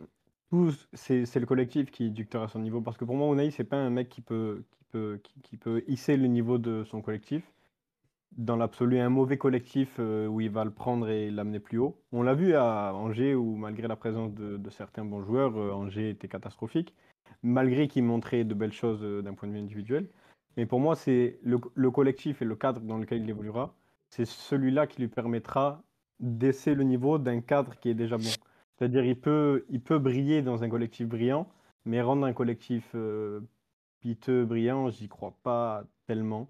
c'est le collectif qui dictera son niveau. Parce que pour moi, Unai, c'est pas un mec qui peut hisser le niveau de son collectif. Dans l'absolu, un mauvais collectif où il va le prendre et l'amener plus haut. On l'a vu à Angers où, malgré la présence de certains bons joueurs, Angers était catastrophique, malgré qu'il montrait de belles choses d'un point de vue individuel. Mais pour moi, c'est le collectif et le cadre dans lequel il évoluera, c'est celui-là qui lui permettra d'essayer le niveau d'un cadre qui est déjà bon. C'est-à-dire, il peut briller dans un collectif brillant, mais rendre un collectif piteux, brillant, j'y crois pas tellement.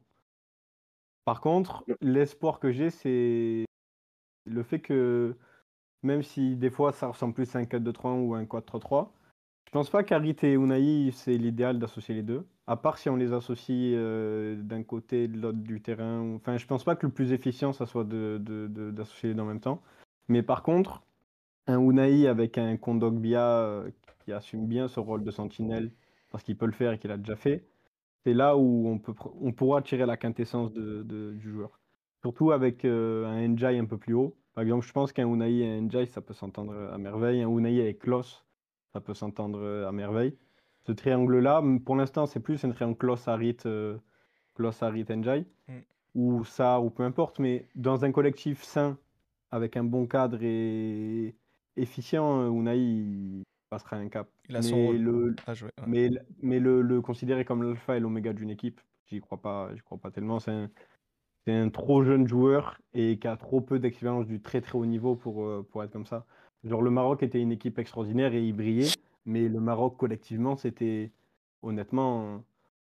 Par contre, l'espoir que j'ai, c'est le fait que, même si des fois ça ressemble plus à un 4-2-3-1 ou un 4-3-3, je pense pas qu'Harit et Unai, c'est l'idéal d'associer les deux. À part si on les associe d'un côté et de l'autre du terrain. Enfin, je pense pas que le plus efficient, ça soit d'associer les deux en même temps. Mais par contre, un Unai avec un Kondogbia qui assume bien ce rôle de sentinelle, parce qu'il peut le faire et qu'il a déjà fait, c'est là où on pourra tirer la quintessence du joueur. Surtout avec un Njai un peu plus haut. Par exemple, je pense qu'un Unai et un Njai, ça peut s'entendre à merveille. Un Unai avec Klos, ça peut s'entendre à merveille. Ce triangle-là, pour l'instant, c'est plus un triangle Klos, Harit, Njai, Mm. ou ça, ou peu importe. Mais dans un collectif sain, avec un bon cadre et efficient, Unai il passera un cap. Il a son Mais rôle le, à jouer. Ouais. mais le considérer comme l'alpha et l'oméga d'une équipe, j'y crois pas tellement. C'est un trop jeune joueur et qui a trop peu d'expérience du très très haut niveau pour être comme ça. Genre le Maroc était une équipe extraordinaire et il brillait, mais le Maroc collectivement, c'était honnêtement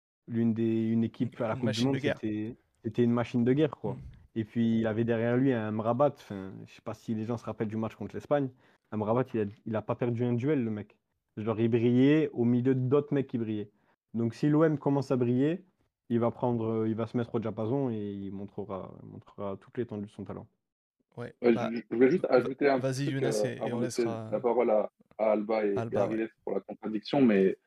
une équipe à la Une Coupe du machine de Monde, guerre. c'était une machine de guerre, Mm. quoi. Et puis il avait derrière lui un Amrabat. Enfin, je sais pas si les gens se rappellent du match contre l'Espagne. Amrabat, il a pas perdu un duel, le mec. Genre, il brillait au milieu d'autres mecs qui brillaient. Donc si l'OM commence à briller, il va se mettre au diapason et il montrera toute l'étendue de son talent. Ouais. Ouais, Bah, je voulais juste ajouter un petit vas-y, truc Younes, et avant on de laisser laissera la parole à Alba et Alba. à Ouais. Riles pour la contradiction, mais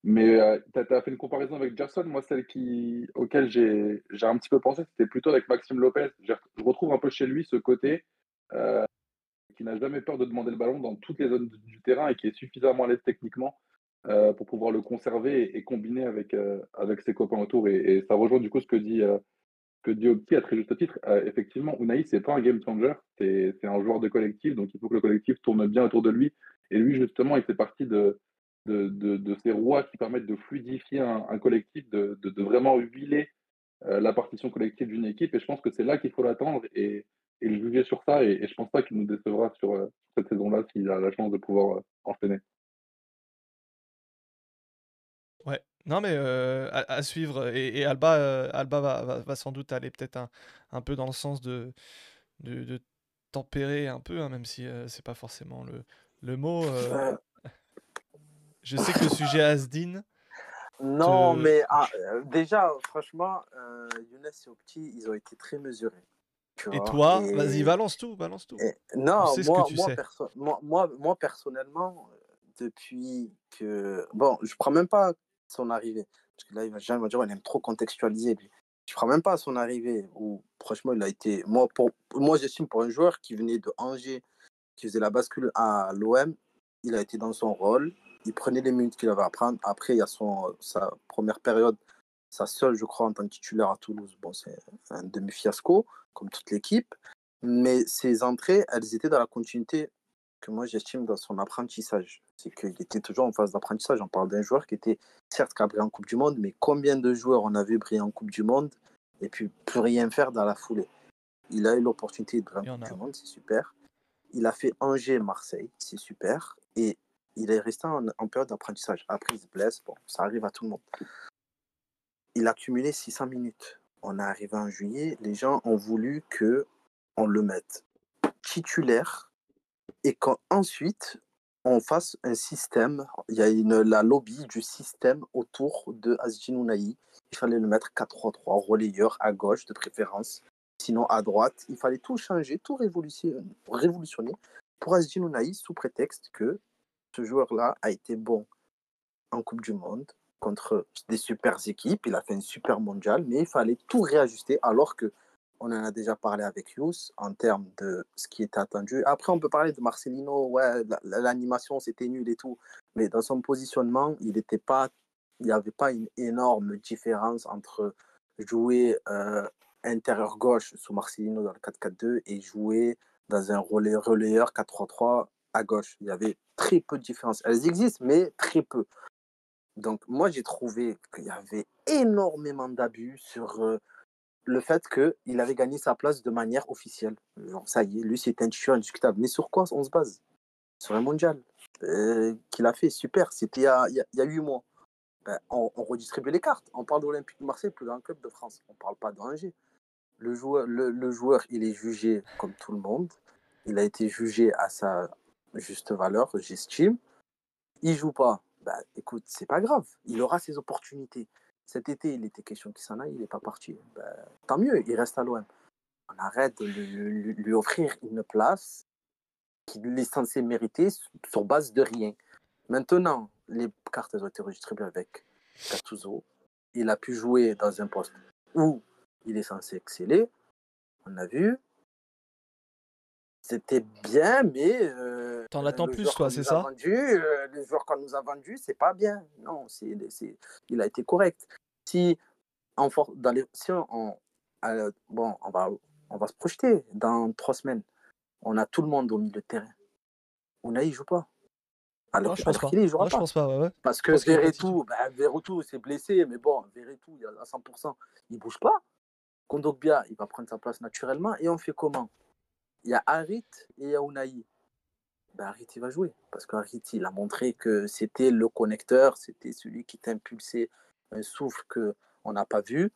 tu as fait une comparaison avec Gerson. Moi, auquel j'ai un petit peu pensé, c'était plutôt avec Maxime Lopez. Je retrouve un peu chez lui ce côté euh, qui n'a jamais peur de demander le ballon dans toutes les zones du terrain et qui est suffisamment à l'aise techniquement pour pouvoir le conserver et combiner avec ses copains autour. Et ça rejoint du coup ce que dit Opti à très juste titre. Effectivement, Unai, c'est pas un game changer, c'est un joueur de collectif, donc il faut que le collectif tourne bien autour de lui. Et lui, justement, il fait partie de ces rois qui permettent de fluidifier un collectif, de vraiment huiler la partition collective d'une équipe. Et je pense que c'est là qu'il faut l'attendre et le juger sur ça. Et je pense pas qu'il nous décevra sur cette saison-là s'il a la chance de pouvoir enchaîner. Ouais. Non, mais à suivre. Et Alba, Alba va sans doute aller peut-être un peu dans le sens de tempérer un peu, hein, même si c'est pas forcément le mot. Euh, Je sais que le sujet Asdin non, te. mais déjà, franchement, Younes et Opti, ils ont été très mesurés. Tu Et vois. toi, vas-y, Et, balance tout, balance tout. On non, sait ce que tu sais. moi, personnellement, depuis que. Bon, je prends même pas son arrivée. Parce que là, il va dire, il aime trop contextualiser, lui. Je prends même pas son arrivée, où, franchement, il a été. Moi, j'estime pour un joueur qui venait de Angers, qui faisait la bascule à l'OM, il a été dans son rôle. Il prenait les minutes qu'il avait à prendre. Après, il y a sa première période, sa seule, je crois, en tant que titulaire à Toulouse. Bon, c'est un demi-fiasco, comme toute l'équipe. Mais ses entrées, elles étaient dans la continuité que moi j'estime dans son apprentissage. C'est qu'il était toujours en phase d'apprentissage. On parle d'un joueur qui était, certes, qui a brillé en Coupe du Monde, mais combien de joueurs on a vu briller en Coupe du Monde et puis plus rien faire dans la foulée. Il a eu l'opportunité de briller en Coupe du Monde, c'est super. Il a fait Angers-Marseille, c'est super. Et il est resté en période d'apprentissage. Après, il se blesse, bon, ça arrive à tout le monde. Il a cumulé 600 minutes. On est arrivé en juillet, les gens ont voulu qu'on le mette titulaire et qu'ensuite on fasse un système. Il y a la lobby du système autour de Asdin Ounahi. Il fallait le mettre 4-3-3, relayeur à gauche de préférence. Sinon à droite, il fallait tout changer, tout révolutionner pour Asdin Ounahi sous prétexte que ce joueur-là a été bon en Coupe du Monde contre des super équipes. Il a fait une super mondiale, mais il fallait tout réajuster alors que on en a déjà parlé avec Yous en termes de ce qui était attendu. Après, on peut parler de Marcelino, ouais, l'animation c'était nul et tout, mais dans son positionnement, il n'y avait pas une énorme différence entre jouer intérieur gauche sous Marcelino dans le 4-4-2 et jouer dans un relayeur 4-3-3 à gauche. Il y avait très peu de différence. Elles existent, mais très peu. Donc, moi, j'ai trouvé qu'il y avait énormément d'abus sur le fait qu'il avait gagné sa place de manière officielle. Genre, ça y est, lui, c'était un titulaire indiscutable. Mais sur quoi on se base? Sur un mondial qu'il a fait, super. C'était il y a 8 mois. Ben, on redistribue les cartes. On parle d'Olympique de Marseille, plus grand club de France. On ne parle pas d'Angers. Le joueur, il est jugé comme tout le monde. Il a été jugé à sa juste valeur, j'estime. Il joue pas. Bah, écoute, c'est pas grave. Il aura ses opportunités. Cet été, il était question qu'il s'en aille, il n'est pas parti. Bah, tant mieux, il reste à l'OM. On arrête de lui offrir une place qu'il est censé mériter sur base de rien. Maintenant, les cartes ont été redistribuées avec Gattuso. Il a pu jouer dans un poste où il est censé exceller. On a vu. C'était bien, mais T'en attends le plus, joueur qu'on toi, c'est nous a ça? vendu, le joueur qu'on nous a vendu, c'est pas bien. Non, il a été correct. Si si bon, on va se projeter dans 3 semaines. On a tout le monde au milieu de terrain. Unai, il joue pas. Non, je pense Alors pas. qu'il il jouera Moi, je pas. pense pas, ouais. Parce Je que pense qu'il est pas titulaire. Verretou, c'est blessé, mais bon, Verretou, il à 100%, il bouge pas. Kondogbia, il va prendre sa place naturellement. Et on fait comment? Il y a Harit et il y a Unai. Ben, Harit, il va jouer. Parce qu'Harit, il a montré que c'était le connecteur, c'était celui qui t'impulsait un souffle qu'on n'a pas vu.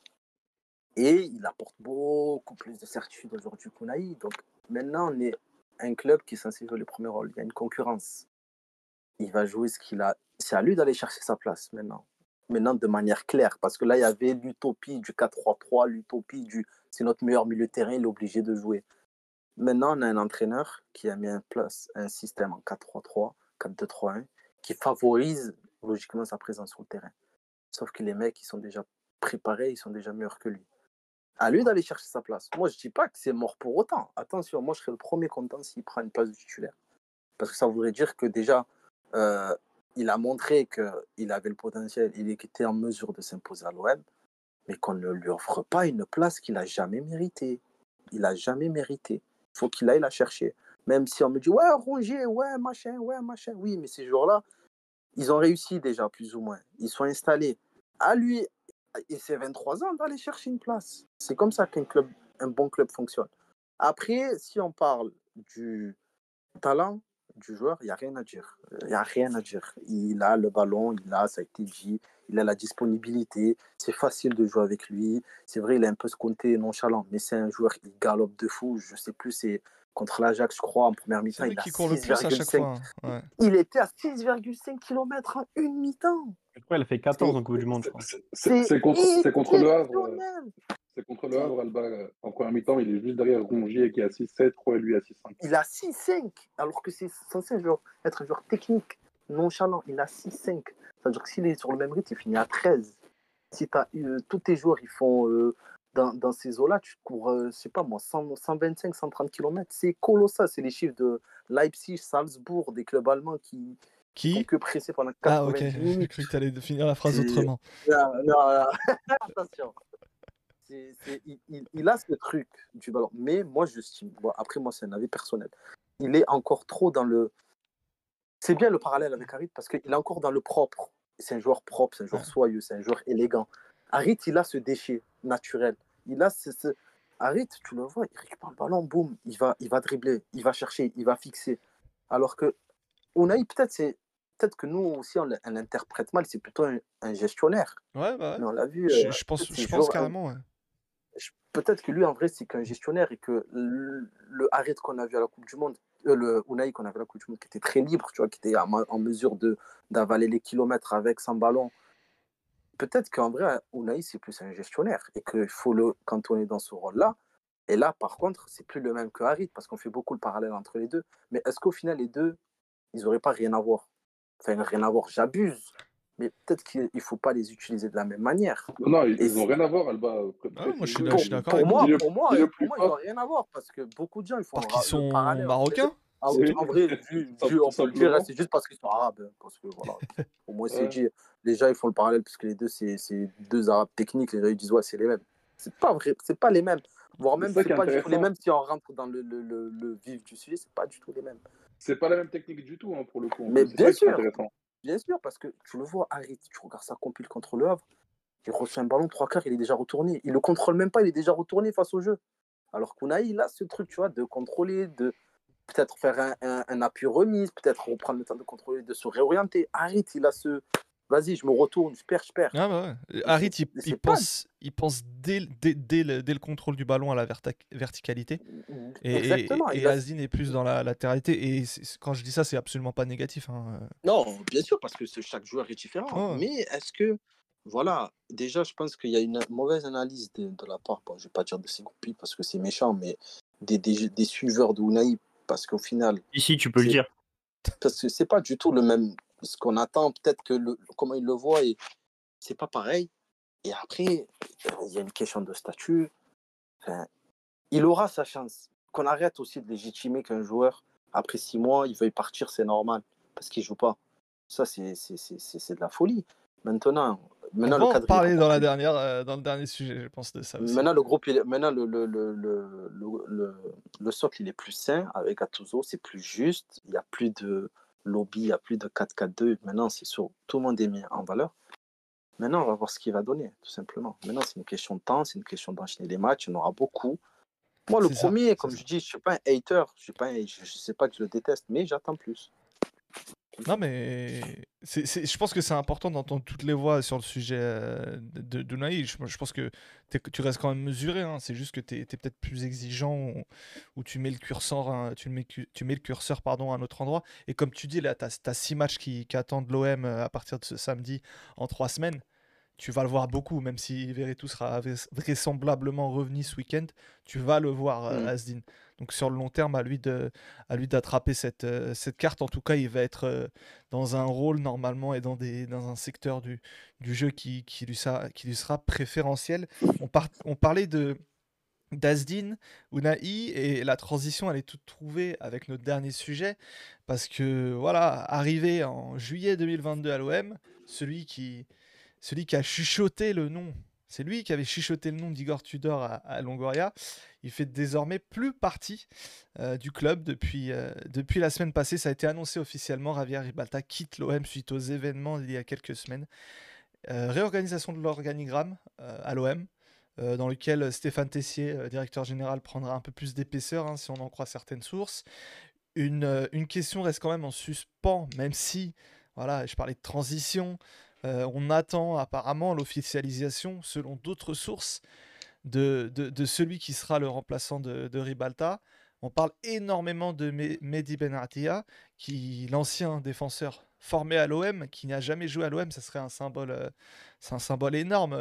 Et il apporte beaucoup plus de certitude aujourd'hui qu'Unai. Donc maintenant, on est un club qui est censé jouer le premier rôle. Il y a une concurrence. Il va jouer ce qu'il a. C'est à lui d'aller chercher sa place maintenant. Maintenant, de manière claire. Parce que là, il y avait l'utopie du 4-3-3, l'utopie du c'est notre meilleur milieu de terrain, il est obligé de jouer. Maintenant, on a un entraîneur qui a mis en place un système en 4-3-3, 4-2-3-1, qui favorise logiquement sa présence sur le terrain. Sauf que les mecs, ils sont déjà préparés, ils sont déjà meilleurs que lui. À lui d'aller chercher sa place. Moi, je ne dis pas que c'est mort pour autant. Attention, moi, je serais le premier content s'il prend une place de titulaire. Parce que ça voudrait dire que déjà, il a montré qu'il avait le potentiel, il était en mesure de s'imposer à l'OM, mais qu'on ne lui offre pas une place qu'il n'a jamais méritée. Il n'a jamais mérité. Il faut qu'il aille la chercher. Même si on me dit, ouais, Rongier, ouais, machin. Oui, mais ces joueurs-là, ils ont réussi déjà, plus ou moins. Ils sont installés. À lui, et ses 23 ans, d'aller chercher une place. C'est comme ça un bon club fonctionne. Après, si on parle du talent du joueur, il n'y a rien à dire. Il n'y a rien à dire. Il a le ballon, ça a été dit, il a la disponibilité, c'est facile de jouer avec lui. C'est vrai, il a un peu ce côté nonchalant, mais c'est un joueur qui galope de fou. Je ne sais plus, c'est contre l'Ajax, je crois, en première mi-temps, C'est lui il a qui court le plus à chaque 6,5. fois. Ouais. Il était à 6,5 km en une mi-temps. Je crois qu'elle a fait 14 en Coupe du Monde, je crois. C'est contre le Havre. exceptionnel. C'est contre le Havre, Alba. En première mi-temps, il est juste derrière Rongier qui est à 6-7, Roy lui à 6-5. Il a 6,5, alors que c'est censé être un joueur technique, nonchalant. Il a 6,5. C'est-à-dire que s'il est sur le même rythme, il finit à 13. Si tous tes joueurs, ils font dans ces eaux-là, tu cours, je sais pas moi, 125, 130 km. C'est colossal. C'est les chiffres de Leipzig, Salzbourg, des clubs allemands qui font que presser pendant 90 Ah, ok. minutes. J'ai cru que tu allais finir la phrase autrement. Non. Attention. Il a ce truc du ballon. Mais moi, j'estime, bon, après, moi, c'est un avis personnel. Il est encore trop dans le. C'est bien le parallèle avec Harit parce qu'il est encore dans le propre. C'est un joueur propre, c'est un joueur soyeux, c'est un joueur élégant. Harit, il a ce déchet naturel. Il a Harit, tu le vois, il récupère le ballon, boum, il va dribbler, il va chercher, il va fixer. Alors que Unai, peut-être que nous aussi, on l'interprète mal, c'est plutôt un gestionnaire. Ouais, bah ouais. Mais on l'a vu. Je pense carrément, ouais. Peut-être que lui, en vrai, c'est qu'un gestionnaire et que le Harit qu'on a vu à la Coupe du Monde, le Unai qu'on a vu à la Coupe du Monde, qui était très libre, tu vois, qui était en mesure d'avaler les kilomètres avec sans ballon. Peut-être qu'en vrai, Unai, c'est plus un gestionnaire et qu'il faut le cantonner dans ce rôle-là. Et là, par contre, c'est plus le même que Harit parce qu'on fait beaucoup le parallèle entre les deux. Mais est-ce qu'au final, les deux, ils n'auraient pas rien à voir? Enfin, rien à voir, j'abuse. mais peut-être qu'il ne faut pas les utiliser de la même manière. Non, Et ils n'ont rien à voir, Alba. moi, je suis pour, d'accord pour avec moi, vous. pour moi, Dis-le pour plus moi, ils n'ont fort. rien à voir parce que beaucoup de gens ils font Parce qu'ils le sont parallèle entre les deux. marocains. En vrai, on peut le dire, Simplement. c'est juste parce qu'ils sont arabes. Parce que voilà, pour moi, c'est Ouais. dit. Les gens ils font le parallèle parce que les deux, c'est deux arabes techniques. Les gens ils disent, ouais, c'est les mêmes. C'est pas vrai, c'est pas les mêmes. Voire C'est même, ça c'est qui est pas du tout les intéressant. mêmes si on rentre dans le vif du sujet, c'est pas du tout les mêmes. C'est pas la même technique du tout, hein, pour le coup. Mais C'est bien ça qui est sûr, intéressant. bien sûr, parce que tu le vois, Harit, tu regardes sa compile contre le Havre, il reçoit un ballon, 3/4, il est déjà retourné. Il le contrôle même pas, il est déjà retourné face au jeu. Alors qu'Unai, il a ce truc, tu vois, de contrôler, de peut-être faire un appui remise, peut-être reprendre le temps de contrôler, de se réorienter. Harit, il a ce. Vas-y, je me retourne, je perds. Ah bah ouais. Harit, il C'est pas. pense dès le contrôle du ballon à la verticalité. Exactement. Et Azdin est plus dans la latéralité. Et quand je dis ça, c'est absolument pas négatif. Hein. Non, bien sûr, parce que chaque joueur est différent. Oh. Mais est-ce que. Voilà, déjà, je pense qu'il y a une mauvaise analyse de la part, bon, je ne vais pas dire de ses goupilles parce que c'est méchant, mais des suiveurs de Unai, parce qu'au final. Ici, tu peux le dire. Parce que c'est pas du tout le même. Ce qu'on attend, peut-être que comment il le voit, et c'est pas pareil. Et après, il y a une question de statut. Enfin, il aura sa chance. Qu'on arrête aussi de légitimer qu'un joueur, après 6 mois, il veuille partir, c'est normal, parce qu'il joue pas. Ça, c'est de la folie. Maintenant on va le en cadre parler dans le dernier sujet, je pense, de ça aussi. Maintenant, le groupe, maintenant le socle, il est plus sain avec Gattuso, c'est plus juste. Il n'y a plus de lobby, il n'y a plus de 4-4-2. Maintenant, c'est sûr, tout le monde est mis en valeur. Maintenant, on va voir ce qu'il va donner, tout simplement. Maintenant, c'est une question de temps, c'est une question d'enchaîner les matchs. Il y en aura beaucoup. Moi, le premier, comme je dis, je ne suis pas un hater. Je ne sais pas que je le déteste, mais j'attends plus. Non, mais je pense que c'est important d'entendre toutes les voix sur le sujet d'Unai. Je pense que tu restes quand même mesuré. Hein. C'est juste que tu es peut-être plus exigeant ou tu mets le curseur, tu mets le curseur pardon, à un autre endroit. Et comme tu dis, là, tu as 6 matchs qui attendent l'OM à partir de ce samedi en 3 semaines. Tu vas le voir beaucoup, même si Veretout sera vraisemblablement revenu ce week-end, tu vas le voir, Azdin. Donc sur le long terme, à lui d'attraper cette carte. En tout cas, il va être dans un rôle normalement et dans un secteur du jeu qui lui sera préférentiel. On parlait d'Azdin, Unai, et la transition, elle est toute trouvée avec notre dernier sujet, parce que voilà, arrivé en juillet 2022 à l'OM, celui qui a chuchoté le nom, c'est lui qui avait chuchoté le nom d'Igor Tudor à Longoria. Il fait désormais plus partie du club depuis la semaine passée. Ça a été annoncé officiellement. Javier Ribalta quitte l'OM suite aux événements d'il y a quelques semaines. Réorganisation de l'organigramme à l'OM, dans lequel Stéphane Tessier, directeur général, prendra un peu plus d'épaisseur, hein, si on en croit certaines sources. Une question reste quand même en suspens, même si, voilà, je parlais de transition. On attend apparemment l'officialisation, selon d'autres sources, de celui qui sera le remplaçant de Ribalta. On parle énormément de Mehdi Benatia, l'ancien défenseur formé à l'OM, qui n'a jamais joué à l'OM. Ça serait un symbole, c'est un symbole énorme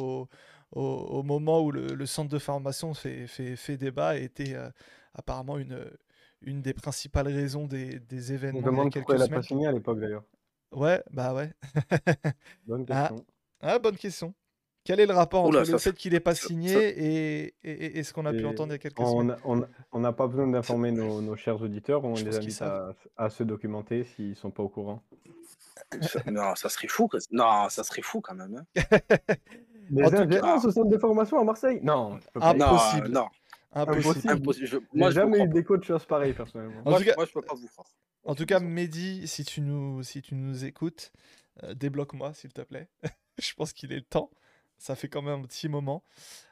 au moment où le centre de formation fait débat et était apparemment une des principales raisons des événements il y a quelques pourquoi il n'a semaines. pas signé à l'époque d'ailleurs. Ouais, bah ouais. Bonne question. Bonne question. Quel est le rapport Oula, entre le fait qu'il n'ait pas ça- signé et ce qu'on a pu entendre il y a quelques semaines? On n'a pas besoin d'informer nos chers auditeurs, on Je les pense qu'ils invite savent. à se documenter s'ils ne sont pas au courant. Non, ça serait fou. Non, ça serait fou quand même. Hein. Des En tout cas- ingérences au centre de formation à Marseille? Non, je peux pas. Impossible. Non. Impossible. Impossible. Moi, J'ai je jamais vous eu crois des coachs de choses pareilles, personnellement. En Moi, tout cas- moi, je peux pas vous croire. En tout cas, Mehdi, si tu nous écoutes, débloque-moi, s'il te plaît. Je pense qu'il est le temps. Ça fait quand même un petit moment.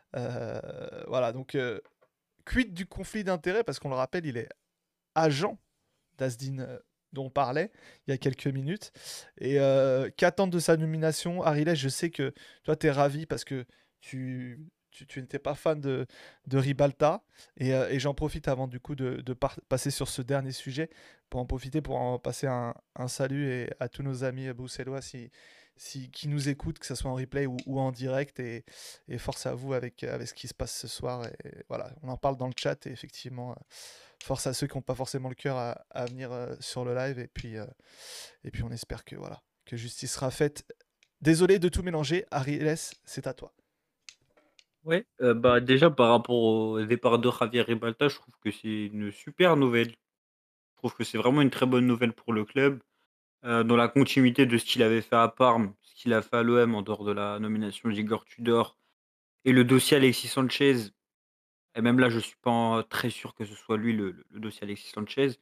Voilà, donc, quid du conflit d'intérêts? Parce qu'on le rappelle, il est agent d'Azdin, dont on parlait il y a quelques minutes. Et qu'attendre de sa nomination? Arilet, je sais que toi, tu es ravi parce que tu n'étais pas fan de Ribalta. Et j'en profite avant du coup de passer sur ce dernier sujet, pour en profiter pour en passer un salut à tous nos amis bruxellois qui nous écoutent, que ce soit en replay ou en direct. Et force à vous avec ce qui se passe ce soir. Et voilà, on en parle dans le chat et effectivement, force à ceux qui n'ont pas forcément le cœur à venir sur le live. Et puis on espère que que justice sera faite. Désolé de tout mélanger. Ariel, c'est à toi. Ouais, bah, déjà par rapport au départ de Javier Ribalta, je trouve que c'est une super nouvelle. Je trouve que c'est vraiment une très bonne nouvelle pour le club, dans la continuité de ce qu'il avait fait à Parme, ce qu'il a fait à l'OM en dehors de la nomination d'Igor Tudor et le dossier Alexis Sanchez. Et même là, je suis pas très sûr que ce soit lui le dossier Alexis Sanchez.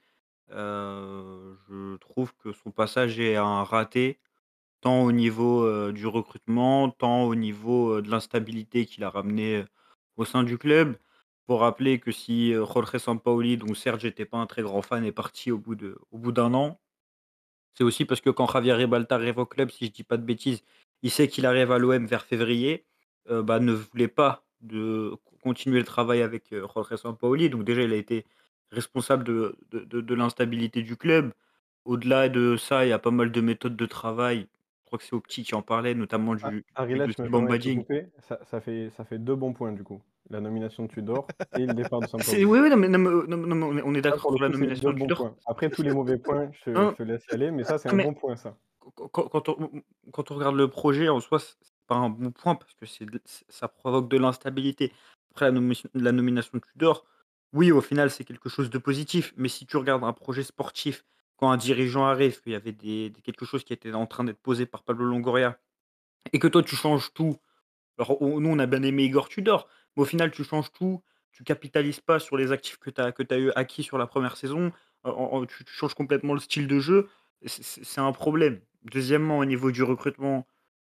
Je trouve que son passage est un raté, tant au niveau, du recrutement, tant au niveau, de l'instabilité qu'il a ramené, au sein du club. Pour rappeler que si, Jorge Sampaoli, dont certes j'étais pas un très grand fan, est parti au bout d'un an, c'est aussi parce que quand Javier Ribalta arrive au club, si je dis pas de bêtises, il sait qu'il arrive à l'OM vers février, bah, ne voulait pas de continuer le travail avec, Jorge Sampaoli. Donc déjà, il a été responsable de l'instabilité du club. Au-delà de ça, il y a pas mal de méthodes de travail. Je crois que c'est Opti qui en parlait, notamment du Ariel, je me dossier permets Bamba de te Dieng. couper. Ça fait 2 bons points du coup. La nomination de Tudor et le départ de C'est Sampaoli. oui, oui, non, mais non, mais on est Ça, d'accord pour le sur la coup, c'est nomination 2 de bons Tudor. points. Après, tous les mauvais points, je Non, te laisse y aller, mais ça, c'est non, un mais bon point, ça. quand on regarde le projet en soi, c'est pas un bon point parce que ça provoque de l'instabilité. Après, la nomination de Tudor, oui, au final, c'est quelque chose de positif. Mais si tu regardes un projet sportif, quand un dirigeant arrive, qu'il y avait quelque chose qui était en train d'être posé par Pablo Longoria, et que toi, tu changes tout. Alors, nous, on a bien aimé Igor Tudor, mais au final, tu changes tout, tu capitalises pas sur les actifs que tu as eu acquis sur la première saison, tu changes complètement le style de jeu, c'est un problème. Deuxièmement, au niveau du recrutement,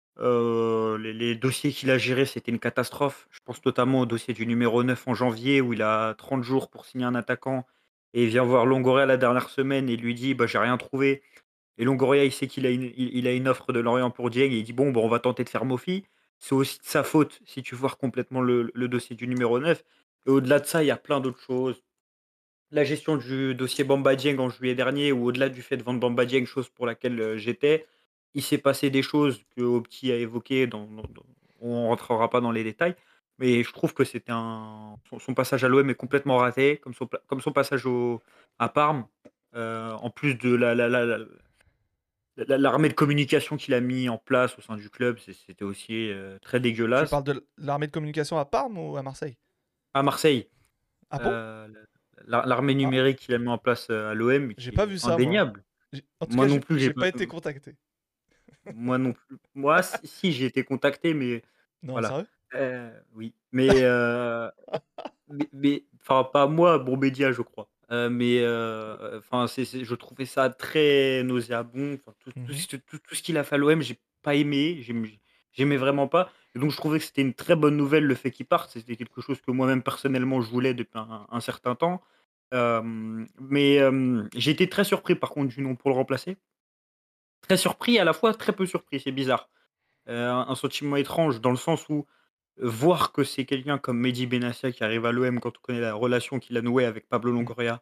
les dossiers qu'il a gérés, c'était une catastrophe. Je pense notamment au dossier du numéro 9 en janvier, où il a 30 jours pour signer un attaquant, et il vient voir Longoria la dernière semaine et lui dit: «Bah, j'ai rien trouvé». Et Longoria, il sait qu'il a il a une offre de Lorient pour Dieng et il dit: «Bon, bah, on va tenter de faire Mofi». C'est aussi de sa faute si tu vois complètement le dossier du numéro 9. Et au-delà de ça, il y a plein d'autres choses. La gestion du dossier Bamba Dieng en juillet dernier, ou au-delà du fait de vendre Bamba Dieng, chose pour laquelle, j'étais, il s'est passé des choses que Opti a évoquées on rentrera pas dans les détails, mais je trouve que c'était son passage à l'OM est complètement raté, comme son passage à Parme, en plus de l'armée de communication qu'il a mis en place au sein du club, c'était aussi, très Tu dégueulasse. parles de l'armée de communication à Parme ou à Marseille? À Marseille, Ah bon? l'armée Ah, numérique qu'il a mis en place, à l'OM, j'ai qui pas est vu ça, moi. indéniable. En tout Moi cas, non plus, j'ai j'ai pas pas été contacté. moi non plus. Moi, si, j'ai été contacté, mais Non, voilà. sérieux? Oui, mais enfin, pas moi, Bourbedia, je crois. Mais enfin, je trouvais ça très nauséabond. Enfin, Mhm. tout ce qu'il a fait à l'OM, j'ai pas aimé. J'aimais vraiment pas. Et donc, je trouvais que c'était une très bonne nouvelle le fait qu'il parte. C'était quelque chose que moi-même, personnellement, je voulais depuis un certain temps. Mais j'ai été très surpris, par contre, du nom pour le remplacer. Très surpris, à la fois très peu surpris, c'est bizarre. Un sentiment étrange dans le sens où, voir que c'est quelqu'un comme Mehdi Benassia qui arrive à l'OM quand on connaît la relation qu'il a nouée avec Pablo Mm. Longoria,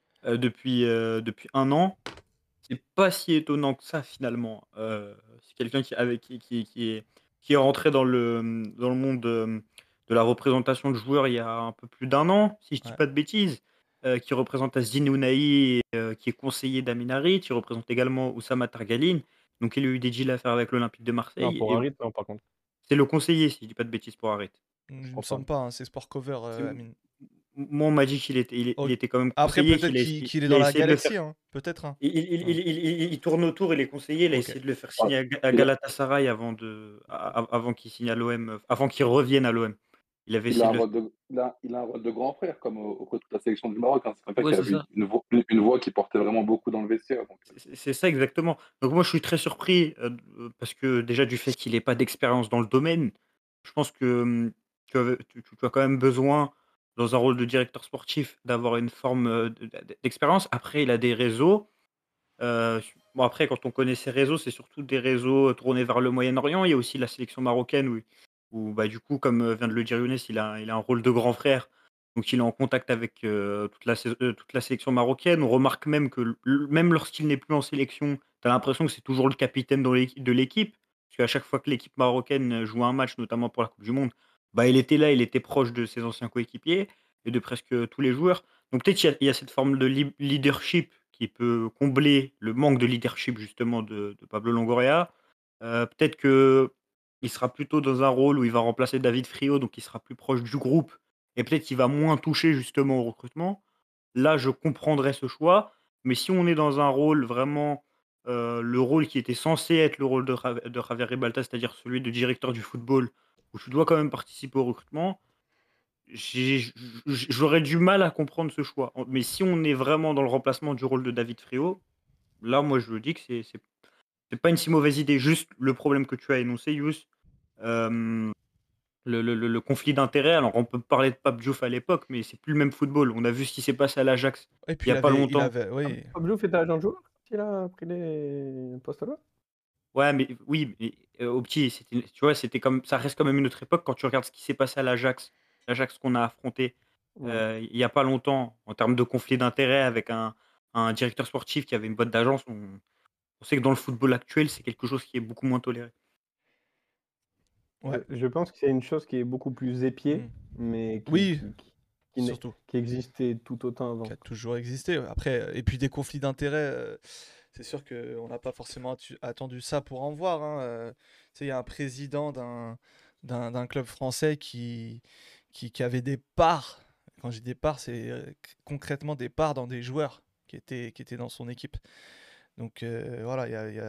depuis un an, c'est pas si étonnant que ça finalement. C'est quelqu'un qui est rentré dans le monde, de la représentation de joueurs il y a un peu plus d'un an, si je dis Ouais. pas de bêtises, qui représente Azzedine Ounahi et qui est conseiller d'Amin Harit, qui représente également Oussama Targaline, donc il a eu des deals à faire avec l'Olympique de Non, Marseille pour et Harit, non, par contre, c'est le conseiller, si je dis pas de bêtises, pour Harit. Je je me crois pas. semble pas, hein, c'est Sport Cover, C'est Amine. moi, on m'a dit qu'il était quand même Après, conseiller, peut-être qu'il a essayé qu'il est il a dans la essayé de le faire. galaxie, hein. Peut-être, hein. Il tourne autour, il est conseiller, il a Ok. essayé de le faire Ah, signer à il a, Galatasaray avant qu'il signe à l'OM, avant qu'il revienne à l'OM. Il avait il a essayé un de le rôle de, il a un rôle de grand frère, comme au côté de la sélection du Maroc, hein. C'est quelqu'un Ouais, qui c'est avait ça. une voix qui portait vraiment beaucoup dans le vestiaire. Donc, C'est ça exactement. Donc moi, je suis très surpris, parce que déjà du fait qu'il ait pas d'expérience dans le domaine, je pense que, tu as quand même besoin, dans un rôle de directeur sportif, d'avoir une forme, d'expérience. Après, il a des réseaux. Bon, après, quand on connaît ces réseaux, c'est surtout des réseaux, tournés vers le Moyen-Orient. Il y a aussi la sélection marocaine où, bah, du coup, comme, vient de le dire Younes, il a un rôle de grand frère. Donc il est en contact avec, toute la sélection marocaine. On remarque même que même lorsqu'il n'est plus en sélection, tu as l'impression que c'est toujours le capitaine de l'équipe. Parce qu'à chaque fois que l'équipe marocaine, joue un match, notamment pour la coupe du monde, bah, il était là, il était proche de ses anciens coéquipiers et de presque tous les joueurs. Donc peut-être il y a cette forme de leadership qui peut combler le manque de leadership justement de Pablo Longoria. Peut-être qu'il sera plutôt dans un rôle où il va remplacer David Friot, donc il sera plus proche du groupe et peut-être qu'il va moins toucher justement au recrutement. Là, je comprendrais ce choix, mais si on est dans un rôle vraiment, le rôle qui était censé être le rôle de Javier Ribalta, c'est-à-dire celui de directeur du football, où tu dois quand même participer au recrutement, j'aurais du mal à comprendre ce choix. Mais si on est vraiment dans le remplacement du rôle de David Friot, là, moi, je dis que c'est pas une si mauvaise idée. Juste le problème que tu as énoncé, Yous, euh, le conflit d'intérêts. Alors, on peut parler de Pape Diouf à l'époque, mais c'est plus le même football. On a vu ce qui s'est passé à l'Ajax Et il puis y a pas il longtemps. avait, oui. Pablo fait agent joueur quand il a pris les postes là. Ouais, mais oui, mais, au petit, tu vois, c'était comme ça reste quand même une autre époque quand tu regardes ce qui s'est passé à l'Ajax qu'on a affronté Ouais. il y a pas longtemps en termes de conflit d'intérêts avec un directeur sportif qui avait une boîte d'agence. On sait que dans le football actuel, c'est quelque chose qui est beaucoup moins toléré. Ouais. Je pense que c'est une chose qui est beaucoup plus épiée, Mm. mais Oui, qui surtout. qui existait tout autant avant. Qui a toujours existé. Après, et puis des conflits d'intérêts, c'est sûr qu'on n'a pas forcément attendu ça pour en voir, hein. Tu sais, il y a un président d'un club français qui avait des parts. Quand je dis des parts, c'est concrètement des parts dans des joueurs qui étaient dans son équipe. Donc voilà,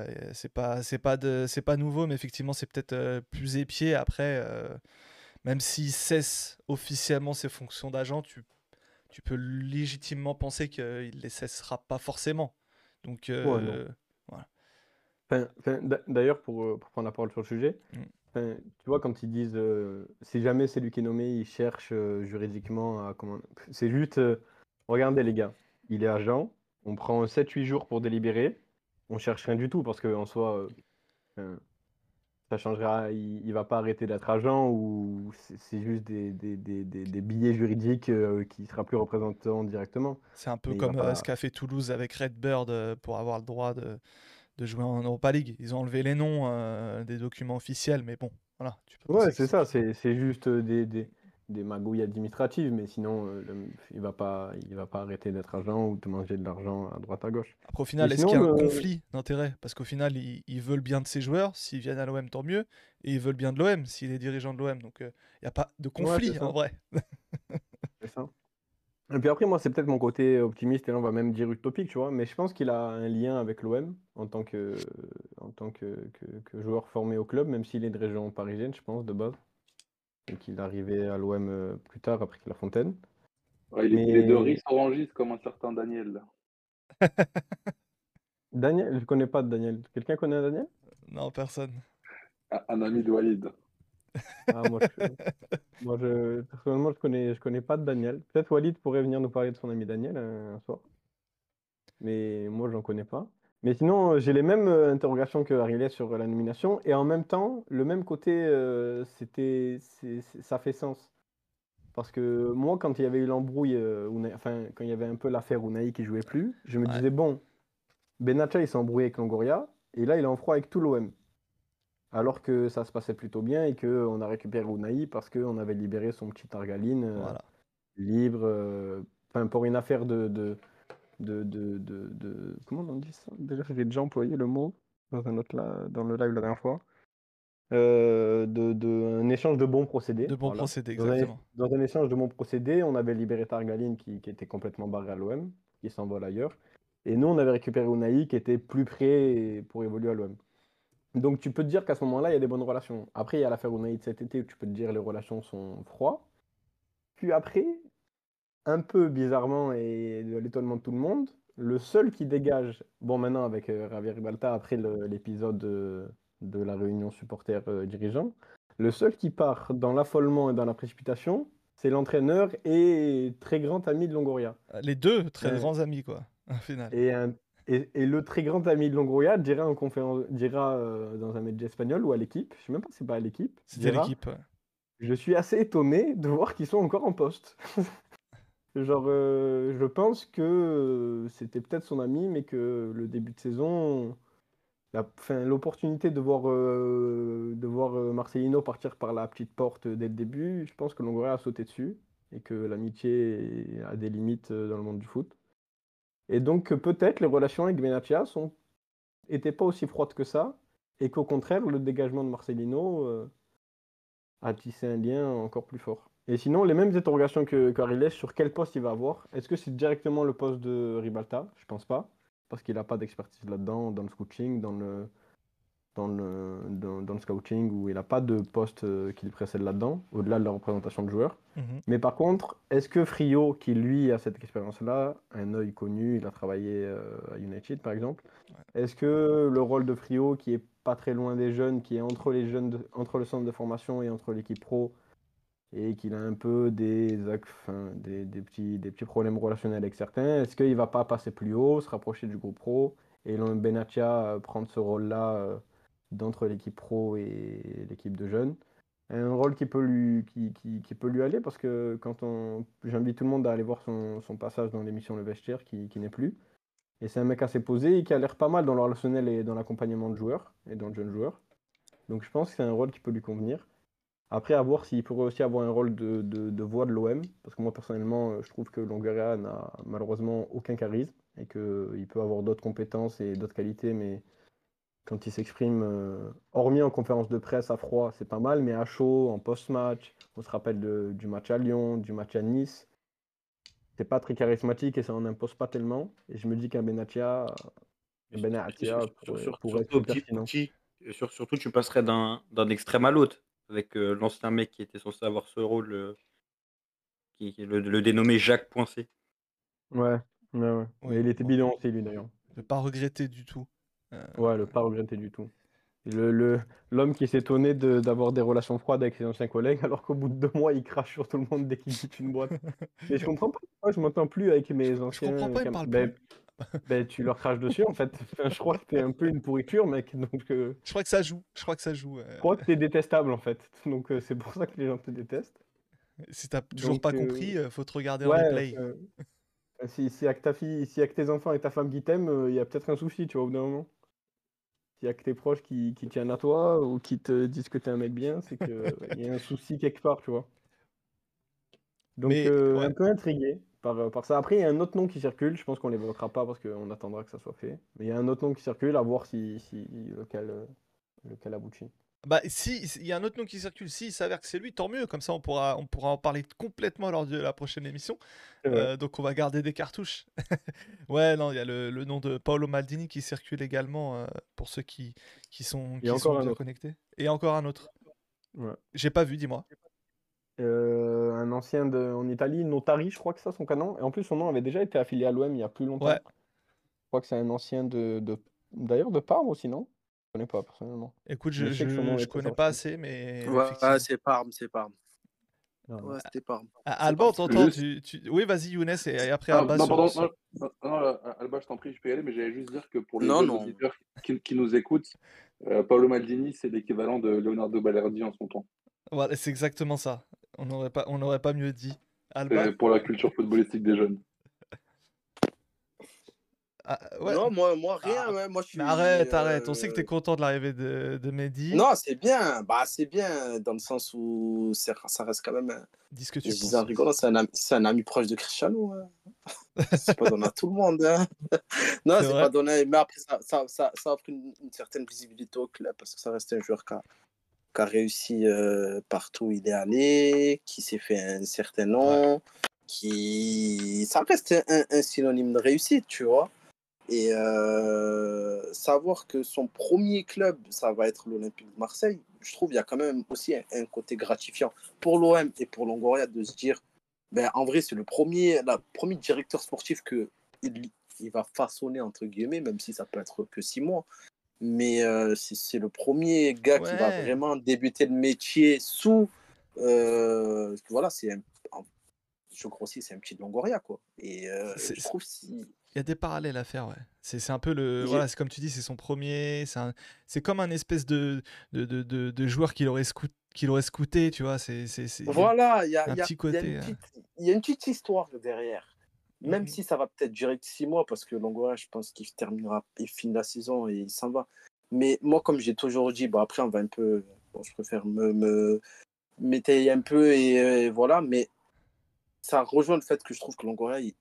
c'est pas nouveau, mais effectivement, c'est peut-être plus épié. Après, même s'il cesse officiellement ses fonctions d'agent, tu peux légitimement penser qu'il les cessera pas forcément. Donc Ouais, non. voilà. D'ailleurs, pour prendre la parole sur le sujet, Mm. tu vois, quand ils disent si jamais c'est lui qui est nommé, il cherche juridiquement à comment. C'est juste, regardez les gars, il est agent, on prend 7-8 jours pour délibérer, on cherche rien du tout parce qu'en soi, enfin, ça changera, il va pas arrêter d'être agent ou c'est juste des billets juridiques qui sera plus représentant directement. C'est un peu Mais il va comme ce pas. qu'a fait Toulouse avec Redbird pour avoir le droit de jouer en Europa League. Ils ont enlevé les noms des documents officiels, mais bon, voilà, tu peux Ouais, penser que c'est c'est ça, tout. c'est juste des magouilles administratives, mais sinon, il va pas arrêter d'être agent ou de manger de l'argent à droite à gauche. Après, au Mais final, est-ce qu'il sinon, y a un conflit d'intérêts? Parce qu'au final, ils veulent bien de ses joueurs. S'ils viennent à l'OM, tant mieux. Et ils veulent bien de l'OM, s'il est dirigeant de l'OM. Donc, il n'y a pas de ouais, c'est conflit, en ça, vrai. c'est ça. Et puis après, moi, c'est peut-être mon côté optimiste, et là, on va même dire utopique, tu vois, mais je pense qu'il a un lien avec l'OM en tant que joueur formé au club, même s'il est de région parisienne, je pense, de base, et qu'il est arrivé à l'OM plus tard, après que La Fontaine. Ouais, il est de Mais riz orangiste comme un certain Daniel, là. Daniel, je connais pas de Daniel. Quelqu'un connaît un Daniel? Non, personne. Un ami de Walid. Ah, personnellement, je connais pas de Daniel. Peut-être Walid pourrait venir nous parler de son ami Daniel un soir, mais moi, j'en connais pas. Mais sinon, j'ai les mêmes interrogations que Ariel sur la nomination, et en même temps, le même côté, ça fait sens. Parce que moi, quand il y avait eu l'embrouille, enfin, quand il y avait un peu l'affaire Unai qui jouait plus, je me Ouais. disais, bon, Benatia, il s'est embrouillé avec Longoria, et là, il est en froid avec tout l'OM. Alors que ça se passait plutôt bien et qu'on a récupéré Unai parce qu'on avait libéré son petit Targaline Voilà. libre, enfin pour une affaire comment on dit ça? Déjà, j'ai déjà employé le mot dans le live la dernière fois. Un échange de bons procédés. De bons Voilà. procédés, exactement. Dans un échange de bons procédés, on avait libéré Targaline qui était complètement barré à l'OM, qui s'envole ailleurs. Et nous, on avait récupéré Unai qui était plus prêt pour évoluer à l'OM. Donc tu peux te dire qu'à ce moment-là, il y a des bonnes relations. Après, il y a l'affaire Unai de cet été où tu peux te dire que les relations sont froides. Puis après, un peu bizarrement et de l'étonnement de tout le monde, le seul qui dégage, bon maintenant avec Javier Ribalta après l'épisode de la réunion supporter dirigeant, le seul qui part dans l'affolement et dans la précipitation, c'est l'entraîneur et très grand ami de Longoria. Les deux très Euh, grands amis, quoi, au final. et, un- et le très grand ami de Longoria dira dans un média espagnol ou à l'équipe, je sais même pas si c'est pas à l'équipe, C'était dira l'équipe. Ouais. je suis assez étonné de voir qu'ils sont encore en poste. Genre, je pense que c'était peut-être son ami, mais que le début de saison, enfin, l'opportunité de voir Marcelino partir par la petite porte dès le début, je pense que Longoria a sauté dessus et que l'amitié a des limites dans le monde du foot. Et donc, peut-être les relations avec Benatia étaient pas aussi froides que ça, et qu'au contraire, le dégagement de Marcelino a tissé un lien encore plus fort. Et sinon, les mêmes interrogations que Ariles sur quel poste il va avoir. Est-ce que c'est directement le poste de Ribalta? Je pense pas, parce qu'il n'a pas d'expertise là-dedans, dans le coaching, dans le scouting, où il n'a pas de poste qui le précède là-dedans, au-delà de la représentation de joueurs. Mhm. Mais par contre, est-ce que Frio, qui lui a cette expérience-là, un œil connu, il a travaillé à United par exemple, est-ce que le rôle de Frio, qui est pas très loin des jeunes, qui est entre les jeunes, entre le centre de formation et entre l'équipe pro, et qu'il a un peu des petits problèmes relationnels avec certains, est-ce qu'il va pas passer plus haut, se rapprocher du groupe pro, et Benatia prendre ce rôle-là d'entre l'équipe pro et l'équipe de jeunes? Un rôle qui peut lui aller parce que j'invite tout le monde à aller voir son passage dans l'émission Le Vestiaire qui n'est plus. Et c'est un mec assez posé et qui a l'air pas mal dans le relationnel et dans l'accompagnement de joueurs et dans le jeune joueur. Donc je pense que c'est un rôle qui peut lui convenir. Après, à voir s'il pourrait aussi avoir un rôle de voix de l'OM, parce que moi personnellement, je trouve que Longoria n'a malheureusement aucun charisme et qu'il peut avoir d'autres compétences et d'autres qualités, mais quand il s'exprime, hormis en conférence de presse à froid, c'est pas mal, mais à chaud, en post-match, on se rappelle du match à Lyon, du match à Nice, c'est pas très charismatique et ça en impose pas tellement. Et je me dis qu'un Benatia pourrait être Surtout plus pertinent. surtout, tu passerais d'un extrême à l'autre, avec l'ancien mec qui était censé avoir ce rôle, qui est le dénommé Jacques Poincé. Ouais, ouais, ouais. Oui, Mais il était bon, bidon aussi, lui d'ailleurs. ne pas regretter du tout. Ouais, le pas regretté du tout. L'homme qui s'étonnait d'avoir des relations froides avec ses anciens collègues, alors qu'au bout de 2 mois, il crache sur tout le monde dès qu'il quitte une boîte. Mais je comprends pas pourquoi je m'entends plus avec mes Je comprends anciens pas, il me parle plus. Ben, tu leur craches dessus en fait. Enfin, je crois que t'es un peu une pourriture, mec. Donc, Je crois que ça joue. Je crois que ça joue. je crois que t'es détestable en fait. Donc, c'est pour ça que les gens te détestent. Si t'as toujours Donc, pas compris, faut te regarder en ouais, replay. si y a que ta fille, s'il y a que tes enfants et ta femme qui t'aiment, il y a peut-être un souci, tu vois, au bout d'un moment. S'il y a que tes proches qui tiennent à toi ou qui te disent que t'es un mec bien, c'est que il y a un souci quelque part, tu vois. Donc, Mais ouais, un peu intrigué par ça. Après, il y a un autre nom qui circule. Je pense qu'on l'évoquera pas parce qu'on attendra que ça soit fait. Mais il y a un autre nom qui circule, à voir si lequel aboutit. bah si il y a un autre nom qui circule, si il s'avère que c'est lui, tant mieux. Comme ça, on pourra en parler complètement lors de la prochaine émission. C'est vrai. Donc on va garder des cartouches. Ouais, non, il y a le nom de Paolo Maldini qui circule également pour ceux qui sont Il y a qui sont encore un bien autre. connectés. Et encore un autre. Ouais. J'ai pas vu, dis-moi. Un ancien en Italie, Notari, je crois que c'est ça son canon. Et en plus, son nom avait déjà été affilié à l'OM il y a plus Ouais, longtemps. Je crois que c'est un ancien d'ailleurs de Parme aussi, non? Je connais pas personnellement. écoute, Mais je, je sais que son je, nom je était connais pas sorti. assez, mais Ouais, effectivement. c'est Parme, c'est Parme. Voilà. Ouais, c'était Parme. Ah, C'est Alba, Parme, on c'est t'entend. Parme. Juste. Oui, vas-y, Younes, et après Ah, Alba non, sur, pardon, sur... Alba, je t'en prie, je peux y aller, mais j'allais juste dire que pour les Non, jeunes non. auditeurs qui nous écoutent, Paolo Maldini, c'est l'équivalent de Leonardo Balerdi en son temps. Voilà, c'est exactement ça. On n'aurait pas mieux dit. Alba? Pour la culture footballistique des jeunes. Ah, ouais. Non, moi rien. Ah, Ouais. Moi, je mais suis. arrête. On sait que t'es content de l'arrivée de Mehdi. Non, c'est bien. Bah, c'est bien dans le sens où ça reste quand même. Dis ce que Je tu disais en penses. rigolant, c'est un ami proche de Cristiano. Hein. C'est pas donné à tout le monde. Hein. Non, C'est c'est vrai? pas donné. Mais après, ça offre une certaine visibilité au club parce que ça reste un joueur qui a réussi partout où il est allé, qui s'est fait un certain Ouais. nom, ça reste un synonyme de réussite, tu vois. Et savoir que son premier club, ça va être l'Olympique de Marseille, je trouve qu'il y a quand même aussi un côté gratifiant pour l'OM et pour Longoria de se dire, ben, en vrai, c'est le premier directeur sportif il va façonner, entre guillemets, même si ça peut être que 6 mois. Mais c'est le premier gars qui va Ouais. vraiment débuter le métier sous. Voilà, je crois aussi c'est un petit Longoria, quoi. Et C'est- je c'est- trouve si. Il y a des parallèles à faire, ouais. C'est un peu le. il- Voilà, c'est comme tu dis, c'est son premier. C'est comme un espèce de joueur qu'il aurait scouté, tu vois. Il y a Voilà, un petit côté. il y a une petite histoire derrière. Même Mhm. si ça va peut-être durer que 6 mois, parce que Longoria, je pense il finit la saison et il s'en va. Mais moi, comme j'ai toujours dit, bon, après, on va un peu. Bon, je préfère m'étayer un peu et voilà, mais ça rejoint le fait que je trouve que Longoria,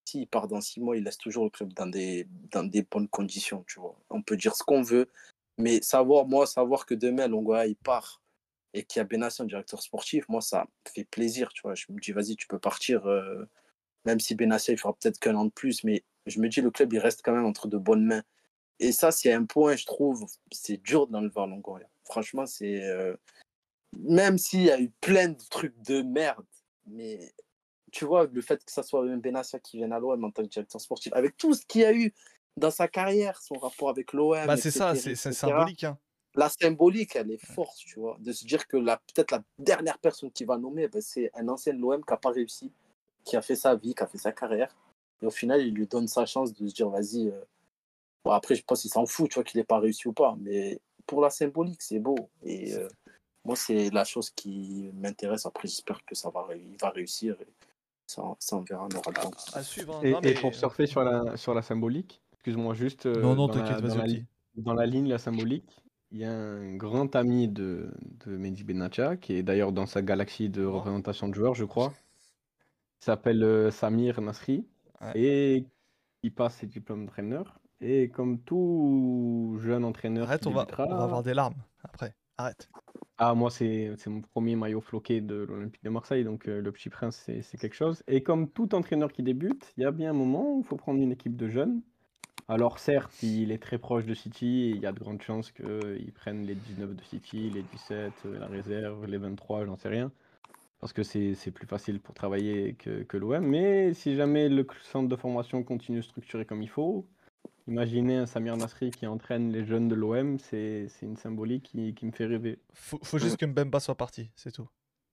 s'il part dans 6 mois, il laisse toujours le club dans des bonnes conditions, tu vois. On peut dire ce qu'on veut, mais savoir que demain, Longoria, il part et qu'il y a Benassi en directeur sportif, moi, ça me fait plaisir, tu vois. Je me dis, vas-y, tu peux partir, même si Benassi, il fera peut-être qu'un an de plus, mais je me dis, le club, il reste quand même entre de bonnes mains. Et ça, c'est un point, je trouve, c'est dur d'enlever à Longoria. Franchement, c'est... même s'il y a eu plein de trucs de merde, mais tu vois, le fait que ça soit Benassi qui vienne à l'OM en tant que directeur sportif, avec tout ce qu'il y a eu dans sa carrière, son rapport avec l'OM, Bah, c'est ça, etc., c'est etc., symbolique. Hein. la symbolique, elle est forte, tu vois. De se dire que peut-être la dernière personne qui va nommer, c'est un ancien de l'OM qui n'a pas réussi, qui a fait sa vie, qui a fait sa carrière. Et au final, il lui donne sa chance de se dire, vas-y. Bon, après, je pense qu'il s'en fout, tu vois, qu'il n'ait pas réussi ou pas. Mais pour la symbolique, c'est beau. Et moi, c'est la chose qui m'intéresse. Après, j'espère que il va réussir. Et ça, on verra, on aura le temps. À suivre. Hein. Et, Non, et mais... pour surfer sur la symbolique, excuse-moi juste, Non, t'inquiète, vas-y, petit. dans la ligne, la symbolique, il y a un grand ami de Mehdi Benatia, qui est d'ailleurs dans sa galaxie de représentation de joueurs, je crois. Il s'appelle Samir Nasri, Ouais. et il passe ses diplômes d'entraîneur. Et comme tout jeune entraîneur Arrête, qui on va débutera... avoir des larmes après. Arrête. Ah, moi, c'est mon premier maillot floqué de l'Olympique de Marseille, donc le Petit Prince, c'est quelque chose. Et comme tout entraîneur qui débute, il y a bien un moment où il faut prendre une équipe de jeunes. Alors certes, il est très proche de City, et il y a de grandes chances qu'ils prennent les 19 de City, les 17, la réserve, les 23, j'en sais rien. Parce que c'est plus facile pour travailler que l'OM. Mais si jamais le centre de formation continue structuré comme il faut, imaginez un Samir Nasri qui entraîne les jeunes de l'OM, c'est une symbolique qui me fait rêver. Faut juste que Mbemba soit parti, c'est tout.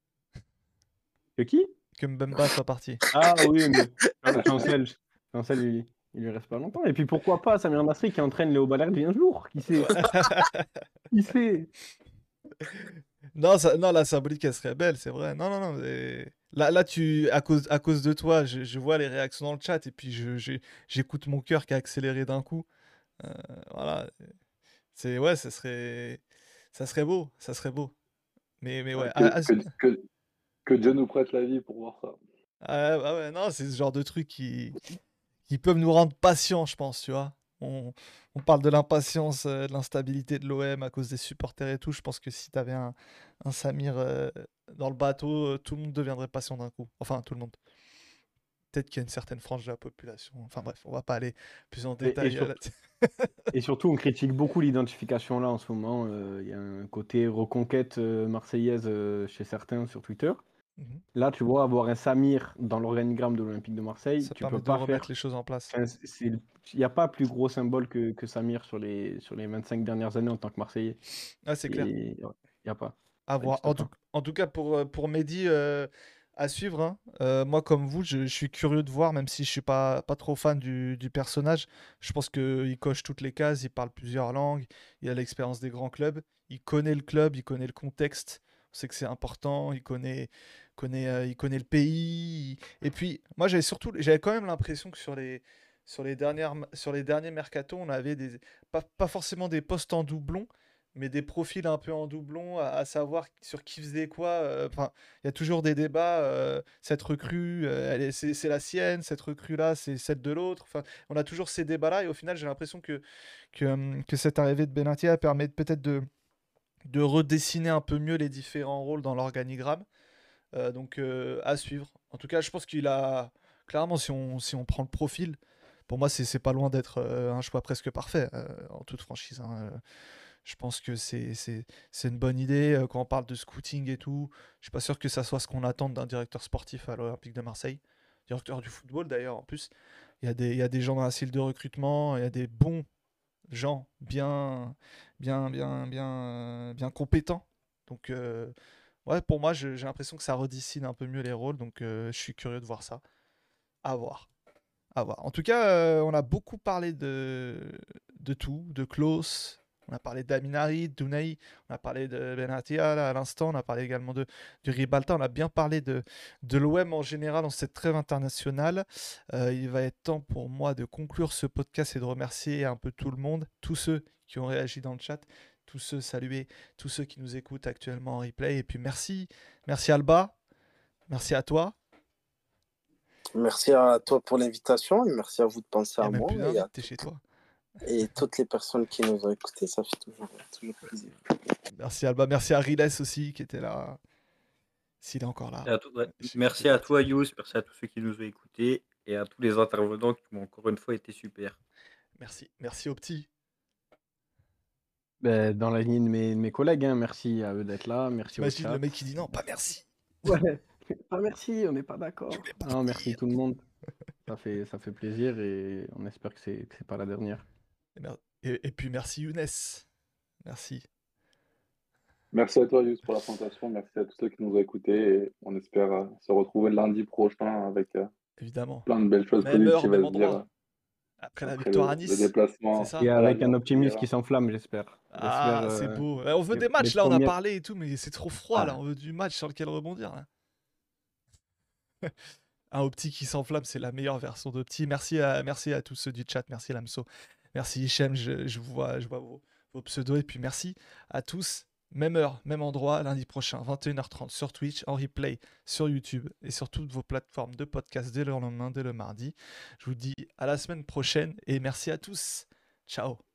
Que qui? Que Mbemba soit parti. Ah oui, mais Chancel, il lui reste pas longtemps. Et puis pourquoi pas Samir Nasri qui entraîne Léo Balerdi un jour? Qui sait? Qui sait? Non, la symbolique, elle serait belle, c'est vrai. Non. Là, à cause de toi, je vois les réactions dans le chat et puis j'écoute mon cœur qui a accéléré d'un coup. Voilà. Ouais, ça serait beau. Ça serait beau. Mais ouais. Que Dieu nous prête la vie pour voir ça. Ah ouais, non, c'est ce genre de truc qui peuvent nous rendre patients, je pense, tu vois. On parle de l'impatience, de l'instabilité de l'OM à cause des supporters et tout. Je pense que si tu avais un Samir dans le bateau, tout le monde deviendrait patient d'un coup. Enfin, tout le monde. Peut-être qu'il y a une certaine frange de la population. Enfin bref, on va pas aller plus en détail. Et surtout, on critique beaucoup l'identification là en ce moment. Il y a un côté reconquête marseillaise chez certains sur Twitter. Là, tu vois, avoir un Samir dans l'organigramme de l'Olympique de Marseille, ça tu permet peux de pas remettre faire. les choses en place. Il n'y a pas plus gros symbole que Samir sur les 25 dernières années en tant que Marseillais. Ah, c'est clair. Il n'y a pas. À voir. En tout cas, pour Mehdi, à suivre. Hein. Moi, comme vous, je suis curieux de voir, même si je suis pas trop fan du personnage. Je pense qu'il coche toutes les cases, il parle plusieurs langues, il a l'expérience des grands clubs, il connaît le club, il connaît le contexte. On sait que c'est important, il connaît le pays. Et puis, moi, j'avais quand même l'impression que sur les derniers mercato, on avait pas forcément des postes en doublon, mais des profils un peu en doublon, à savoir sur qui faisait quoi. Enfin, il y a toujours des débats. Cette recrue, c'est la sienne, cette recrue-là, c'est celle de l'autre. Enfin, on a toujours ces débats-là, et au final, j'ai l'impression que cette arrivée de Benatia permet peut-être de redessiner un peu mieux les différents rôles dans l'organigramme. Donc, à suivre. En tout cas, je pense qu'il a... Clairement, si on prend le profil, pour moi, c'est pas loin d'être un choix presque parfait, en toute franchise. Hein. Je pense que c'est une bonne idée. Quand on parle de scouting et tout, je suis pas sûr que ça soit ce qu'on attend d'un directeur sportif à l'Olympique de Marseille. Directeur du football, d'ailleurs, en plus. Il y a des gens dans la cellule de recrutement, il y a des bons gens bien compétents. Donc, ouais, pour moi, j'ai l'impression que ça redessine un peu mieux les rôles. Donc, je suis curieux de voir ça. À voir. À voir. En tout cas, on a beaucoup parlé de tout, de Klose. On a parlé d'Aminari, d'Unai, on a parlé de Benatia là, à l'instant, on a parlé également du Ribalta, on a bien parlé de l'OM en général dans cette trêve internationale. Il va être temps pour moi de conclure ce podcast et de remercier un peu tout le monde, tous ceux qui ont réagi dans le chat, saluer tous ceux qui nous écoutent actuellement en replay. Et puis merci Alba, merci à toi. Merci à toi pour l'invitation et merci à vous de penser Il n'y à a même moi plus d'un et an, à t'es chez toi. et toutes les personnes qui nous ont écoutés. Ça fait toujours plaisir. Merci Alba, merci à Riles aussi qui était là. S'il est encore là. Et à tout- ouais. Je sais qu'il Merci est à parti. toi, Yous, merci à tous ceux qui nous ont écoutés et à tous les intervenants qui m'ont encore une fois été super. Merci. Merci aux petits. Ben, dans la ligne de mes collègues, hein, merci à eux d'être là, merci au T'imagines chat. le mec qui dit non, pas merci. Ouais, pas merci, on n'est pas d'accord. Je voulais pas Non, merci venir. tout le monde. Ça fait plaisir et on espère que c'est pas la dernière. Et puis merci Younes. Merci. Merci à toi, Yus, pour la présentation. Merci à tous ceux qui nous ont écoutés. Et on espère se retrouver lundi prochain avec Évidemment. plein de belles choses Même heure, positives à même se dire endroit. Après la après victoire à le Nice. déplacement. C'est ça. Et à avec un l'Allianz optimisme Riviera. qui s'enflamme, j'espère. Ah, J'espère, c'est beau. On veut les- des matchs, les là, on a premières- parlé et tout, mais c'est trop froid, Ah. là. On veut du match sur lequel rebondir, là. Un Opti qui s'enflamme, c'est la meilleure version d'Opti. Merci à tous ceux du chat. Merci Lamso. Merci Hichem, je vois vos pseudos. Et puis merci à tous. Même heure, même endroit, lundi prochain, 21h30 sur Twitch, en replay sur YouTube et sur toutes vos plateformes de podcast dès le lendemain, dès le mardi. Je vous dis à la semaine prochaine et merci à tous. Ciao.